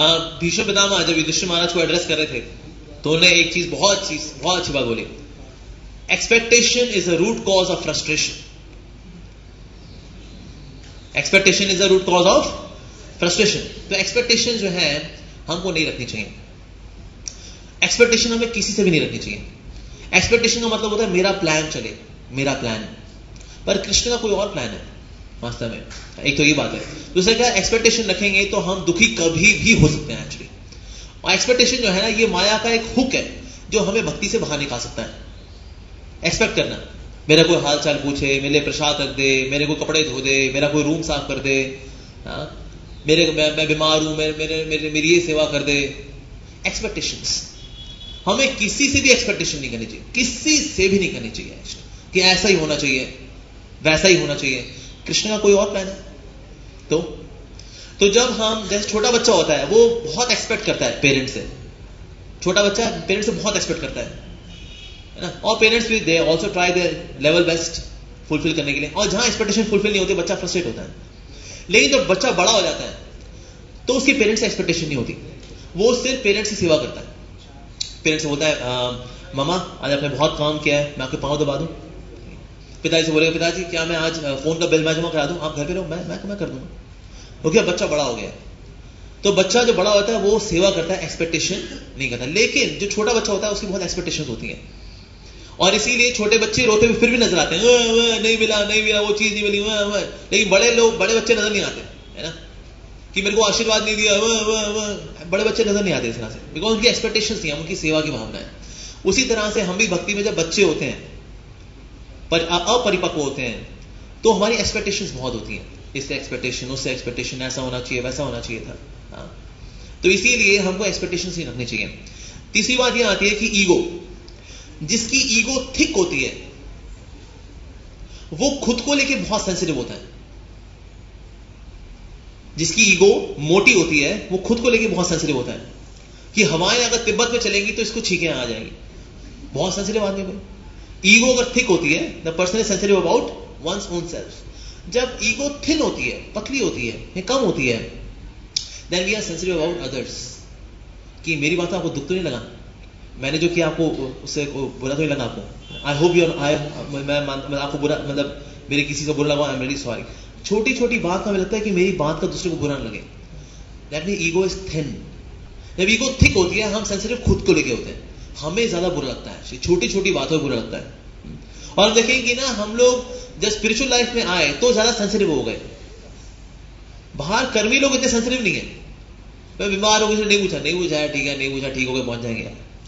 भीष्म पितामह जब युधिष्ठिर महाराज को एड्रेस कर रहे थे तो उन्होंने एक चीज बहुत अच्छी बात बोली, expectation is a root cause of frustration. Expectation is a root cause of frustration. तो एक्सपेक्टेशन जो है हमको नहीं रखनी चाहिए। एक्सपेक्टेशन हमें किसी से भी नहीं रखनी चाहिए। एक्सपेक्टेशन का मतलब होता है मेरा प्लान चले, मेरा प्लान, पर कृष्ण का कोई और प्लान है वास्तव में। एक तो ये बात है। दूसरा क्या, एक्सपेक्टेशन रखेंगे तो हम दुखी कभी भी हो सकते हैं एक्चुअली। और एक्सपेक्टेशन जो है ना, ये माया का एक हुक है जो हमें भक्ति से बाहर निकाल सकता है। एक्सपेक्ट करना, मेरा कोई हाल चाल पूछे, मेरे लिए प्रसाद रख दे, मेरे को कपड़े धो दे, मेरा कोई रूम साफ कर दे, मैं बीमार हूं, मेरी ये सेवा कर दे। एक्सपेक्टेशंस, हमें किसी से भी एक्सपेक्टेशन नहीं करनी चाहिए, किसी से भी नहीं करनी चाहिए कि ऐसा ही होना चाहिए, वैसा ही होना चाहिए। कृष्ण का कोई और प्लान है। तो जब हम, जैसे छोटा बच्चा होता है वो बहुत एक्सपेक्ट करता है पेरेंट्स से, छोटा बच्चा पेरेंट्स से बहुत एक्सपेक्ट करता है ना, और पेरेंट्स भी they also try their level best fulfil करने के लिए। और जहां एक्सपेक्टेशन फुलफिल नहीं होती बच्चा फ्रस्ट्रेट होता है। लेकिन जब बच्चा बड़ा हो जाता है तो उसके पेरेंट्स से एक्सपेक्टेशन नहीं होती, वो सिर्फ पेरेंट्स की सेवा करता है। पेरेंट्स से बोलता है मामा आज आपने बहुत काम किया है, मैं आपके पाँव दबा दूं। पिताजी से बोलेगा पिताजी क्या मैं आज फोन का बिल मैं जमा करा दूं, आप घर पे रहो, मैं कर दूंगा। क्योंकि बच्चा बड़ा हो गया। तो बच्चा जो बड़ा होता है वो सेवा करता है, एक्सपेक्टेशन नहीं करता। लेकिन जो छोटा बच्चा होता है उसकी बहुत एक्सपेक्टेशन होती है, और इसीलिए छोटे बच्चे रोते हुए फिर भी नजर आते हैं, नहीं मिला वो चीज नहीं मिली। लेकिन बड़े बच्चे नजर नहीं आते, है ना, कि मेरे को आशीर्वाद नहीं दिया, बड़े बच्चे नजर नहीं आते इस तरह से, बिकॉज उनकी एक्सपेक्टेशंस नहीं है, उनकी सेवा की भावना है। उसी तरह से हम भी भक्ति में जब बच्चे होते हैं, पर अपरिपक्व होते हैं, तो हमारी एक्सपेक्टेशंस बहुत होती हैं, इससे एक्सपेक्टेशन, उससे एक्सपेक्टेशन, ऐसा होना चाहिए, वैसा होना चाहिए था। तो इसीलिए हमको एक्सपेक्टेशंस नहीं रखनी चाहिए। तीसरी बात यह आती है कि ईगो, जिसकी ईगो थिक होती है वो खुद को लेके बहुत सेंसिटिव होता है। जिसकी ईगो मोटी होती है वो खुद को लेके बहुत सेंसिटिव होता है कि हवाएं अगर तिब्बत में चलेंगी तो इसको छींकें आ जाएंगी। बहुत सेंसिटिव आदमी को ईगो अगर थिक होती है, the person is sensitive about one's own self. जब ईगो थिन होती है, पतली होती है या कम होती है, then we are sensitive about others, कि मेरी बात आपको दुख तो नहीं लगा, मैंने जो किया आपको उससे बुरा तो नहीं लगा आपको, आई होप यू, मैं आपको बुरा, मतलब मेरे किसी को बुरा लगा, आई एम वेरी सॉरी। छोटी छोटी बात का हमें लगता है कि मेरी बात का दूसरे को बुरा न लगे, that mean ego is thin. जब ईगो थिक होती है हम सेंसिटिव खुद को लेके होते हैं, हमें ज्यादा बुरा लगता है, छोटी छोटी बातों में बुरा लगता है। और हम देखेंगे ना, हम लोग जब स्पिरिचुअल लाइफ में आए तो ज्यादा सेंसिटिव हो गए। बाहर कर्मी लोग इतने सेंसिटिव नहीं है, मैं बीमार हो गया, नहीं पूछा है, ठीक है, नहीं पूछा, ठीक हो गया, पहुंच जाएंगे।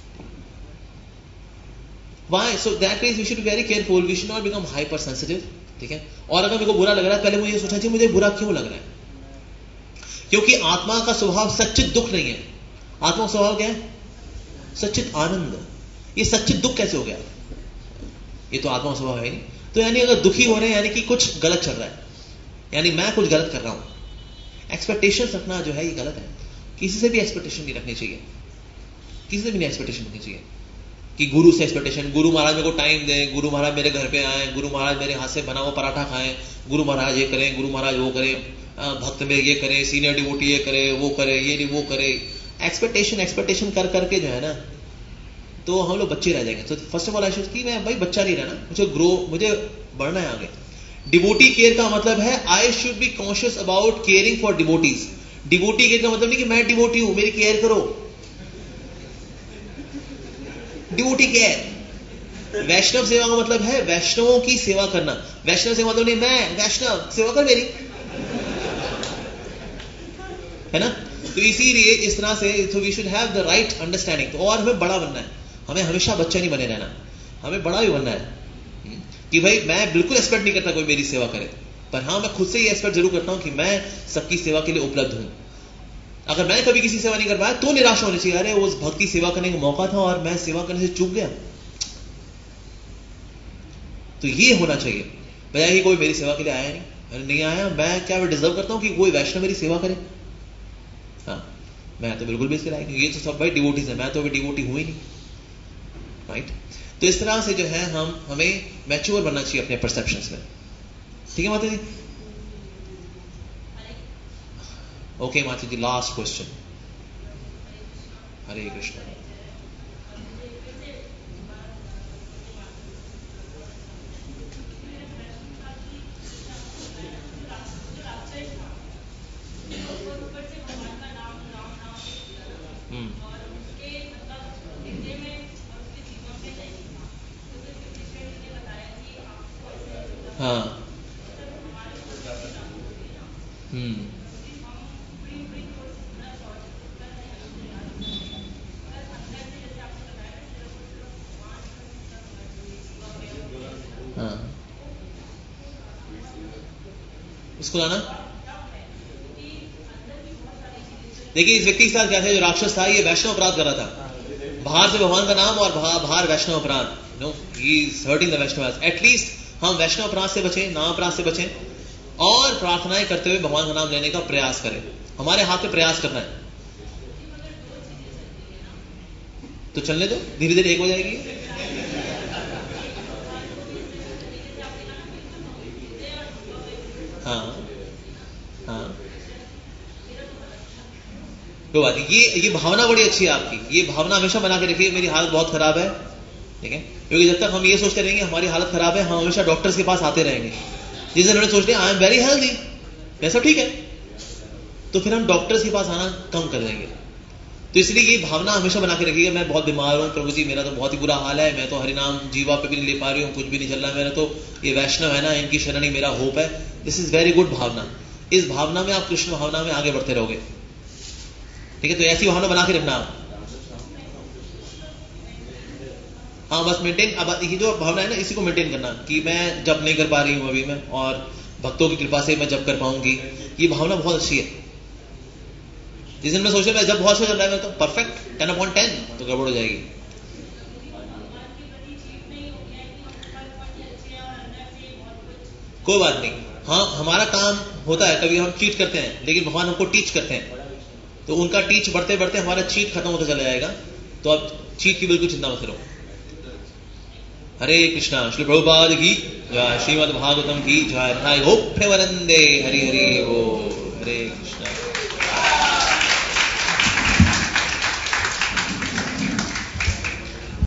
Why? So that means we should be very careful. We should not become hypersensitive. ठीक है। और अगर मेरे को बुरा लग रहा है, पहले मुझे सोचना चाहिए मुझे बुरा क्यों लग रहा है, क्योंकि आत्मा का स्वभाव सच्चित दुख नहीं है। आत्मा का स्वभाव क्या है? सच्चित आनंद। ये सच्चित दुख कैसे हो गया? ये तो आत्मा का स्वभाव है नहीं। तो यानी अगर दुखी हो रहे हैं यानी कि कुछ गलत चल रहा है, यानी मैं कुछ गलत कर रहा हूं। एक्सपेक्टेशन रखना जो है ये गलत है। किसी से भी एक्सपेक्टेशन नहीं रखनी चाहिए, किसी से भी नहीं एक्सपेक्टेशन रखनी चाहिए कि गुरु से एक्सपेक्टेशन, गुरु महाराज मेरे को टाइम दें, गुरु महाराज मेरे घर पे आए, गुरु महाराज मेरे हाथ से बना हुआ पराठा खाएं, गुरु महाराज ये करें, गुरु महाराज वो करें, भक्त में ये करें, सीनियर डिवोटी ये करे, वो करे, ये नहीं वो करे। एक्सपेक्टेशन कर करके जो है ना, तो हम लोग बच्चे रह जाएंगे। तो first of all I should कि मैं भाई बच्चा नहीं रहना, मुझे बढ़ना है आगे। डिवोटी केयर का मतलब है I should be conscious about caring for devotees. Devotee care का मतलब नहीं कि मैं डिवोटी हूं मेरी केयर करो, डिवोटी केयर। वैष्णव सेवा का मतलब है वैष्णवों की सेवा करना। वैष्णव सेवा मतलब नहीं मैं वैष्णव सेवा कर मेरी, है ना। तो इसीलिए इस तरह से so we should have the right understanding। तो और हमें बड़ा बनना है, हमें हमेशा बच्चा नहीं बने रहना, हमें बड़ा भी बनना है कि भाई मैं बिल्कुल एक्सपेक्ट नहीं करता कोई मेरी सेवा करे, पर हाँ मैं खुद से ये एक्सपेक्ट जरूर करता हूं कि मैं सबकी सेवा के लिए उपलब्ध हूं। अगर मैं कभी किसी सेवा नहीं कर पाया तो निराशा होनी चाहिए, अरे वो भक्ति सेवा करने का मौका था और मैं सेवा करने से चूक गया। तो ये होना चाहिए, बजाय कि कोई मेरी सेवा के लिए आया नहीं, अरे नहीं आया, मैं क्या डिजर्व करता हूं कि कोई वैष्णव मेरी सेवा करे? हाँ, मैं तो बिल्कुल भी इसके लायक नहीं, ये तो सब भाई डिवोटीज है, मैं तो अभी डिवोटी हुई नहीं, राइट। तो इस तरह से जो है हमें मैच्योर बनना चाहिए अपने परसेप्शंस में। ठीक है माता जी? ओके माता जी, लास्ट क्वेश्चन। हरे कृष्ण। हाँ। हाँ, इसको लाना। देखिए इस व्यक्ति के साथ क्या था, जो राक्षस था, ये वैष्णव अपराध कर रहा था। बाहर से भगवान का नाम और बाहर वैष्णव अपराध। No, he is hurting the Vaishnava. At least हम वैष्णव अपराध से बचें, नाम अपराध से बचें और प्रार्थनाएं करते हुए भगवान का नाम लेने का प्रयास करें। हमारे हाथ में प्रयास करना है। तो चलने दो, धीरे धीरे एक हो जाएगी। हाँ हाँ, कोई बात नहीं। ये भावना बड़ी अच्छी है आपकी। ये भावना हमेशा बना के रखिए, मेरी हालत बहुत खराब है, ठीक है। क्योंकि जब तक हम ये सोचते रहेंगे हमारी हालत खराब है, हम हमेशा डॉक्टर्स के पास आते रहेंगे। जिस दिन सोचते हैं आई एम वेरी हेल्दी, मैं सब ठीक है, तो फिर हम डॉक्टर्स के पास आना कम कर देंगे। तो इसलिए ये भावना हमेशा बना के रखिएगा, मैं बहुत बीमार हूँ प्रभु जी, मेरा तो बहुत ही बुरा हाल है, मैं तो हरिनाम जीवा पे भी नहीं ले पा रही हूँ, कुछ भी नहीं चल रहा है मेरा, तो ये वैष्णव है ना, इनकी शरण ही मेरा होप है। This is very good bhavana. इस भावना में आप कृष्ण भावना में आगे बढ़ते रहोगे, ठीक है। तो ऐसी भावना बना के रखना आप। हाँ बस मेंटेन, अब ये जो भावना है ना, इसी को मेंटेन करना कि मैं जब नहीं कर पा रही हूँ अभी मैं, और भक्तों की कृपा से मैं जब कर पाऊंगी। ये भावना बहुत अच्छी है। जिस दिन मैं सोच रहा मैं जब बहुत अच्छा चल रहा है, मैं तो परफेक्ट 10/10, तो गड़बड़ हो जाएगी। कोई बात नहीं। हाँ, हमारा काम होता है, कभी हम चीट करते हैं, लेकिन भगवान हमको टीच करते हैं, तो उनका टीच बढ़ते बढ़ते हमारा चीट खत्म होता चला जाएगा। तो अब चीट की बिल्कुल चिंता मत करो। हरे कृष्णा। श्री प्रभुपाद की जय, श्रीमद् भागवतम की जय। वंदे हरि हरि बोल। हरे कृष्णा।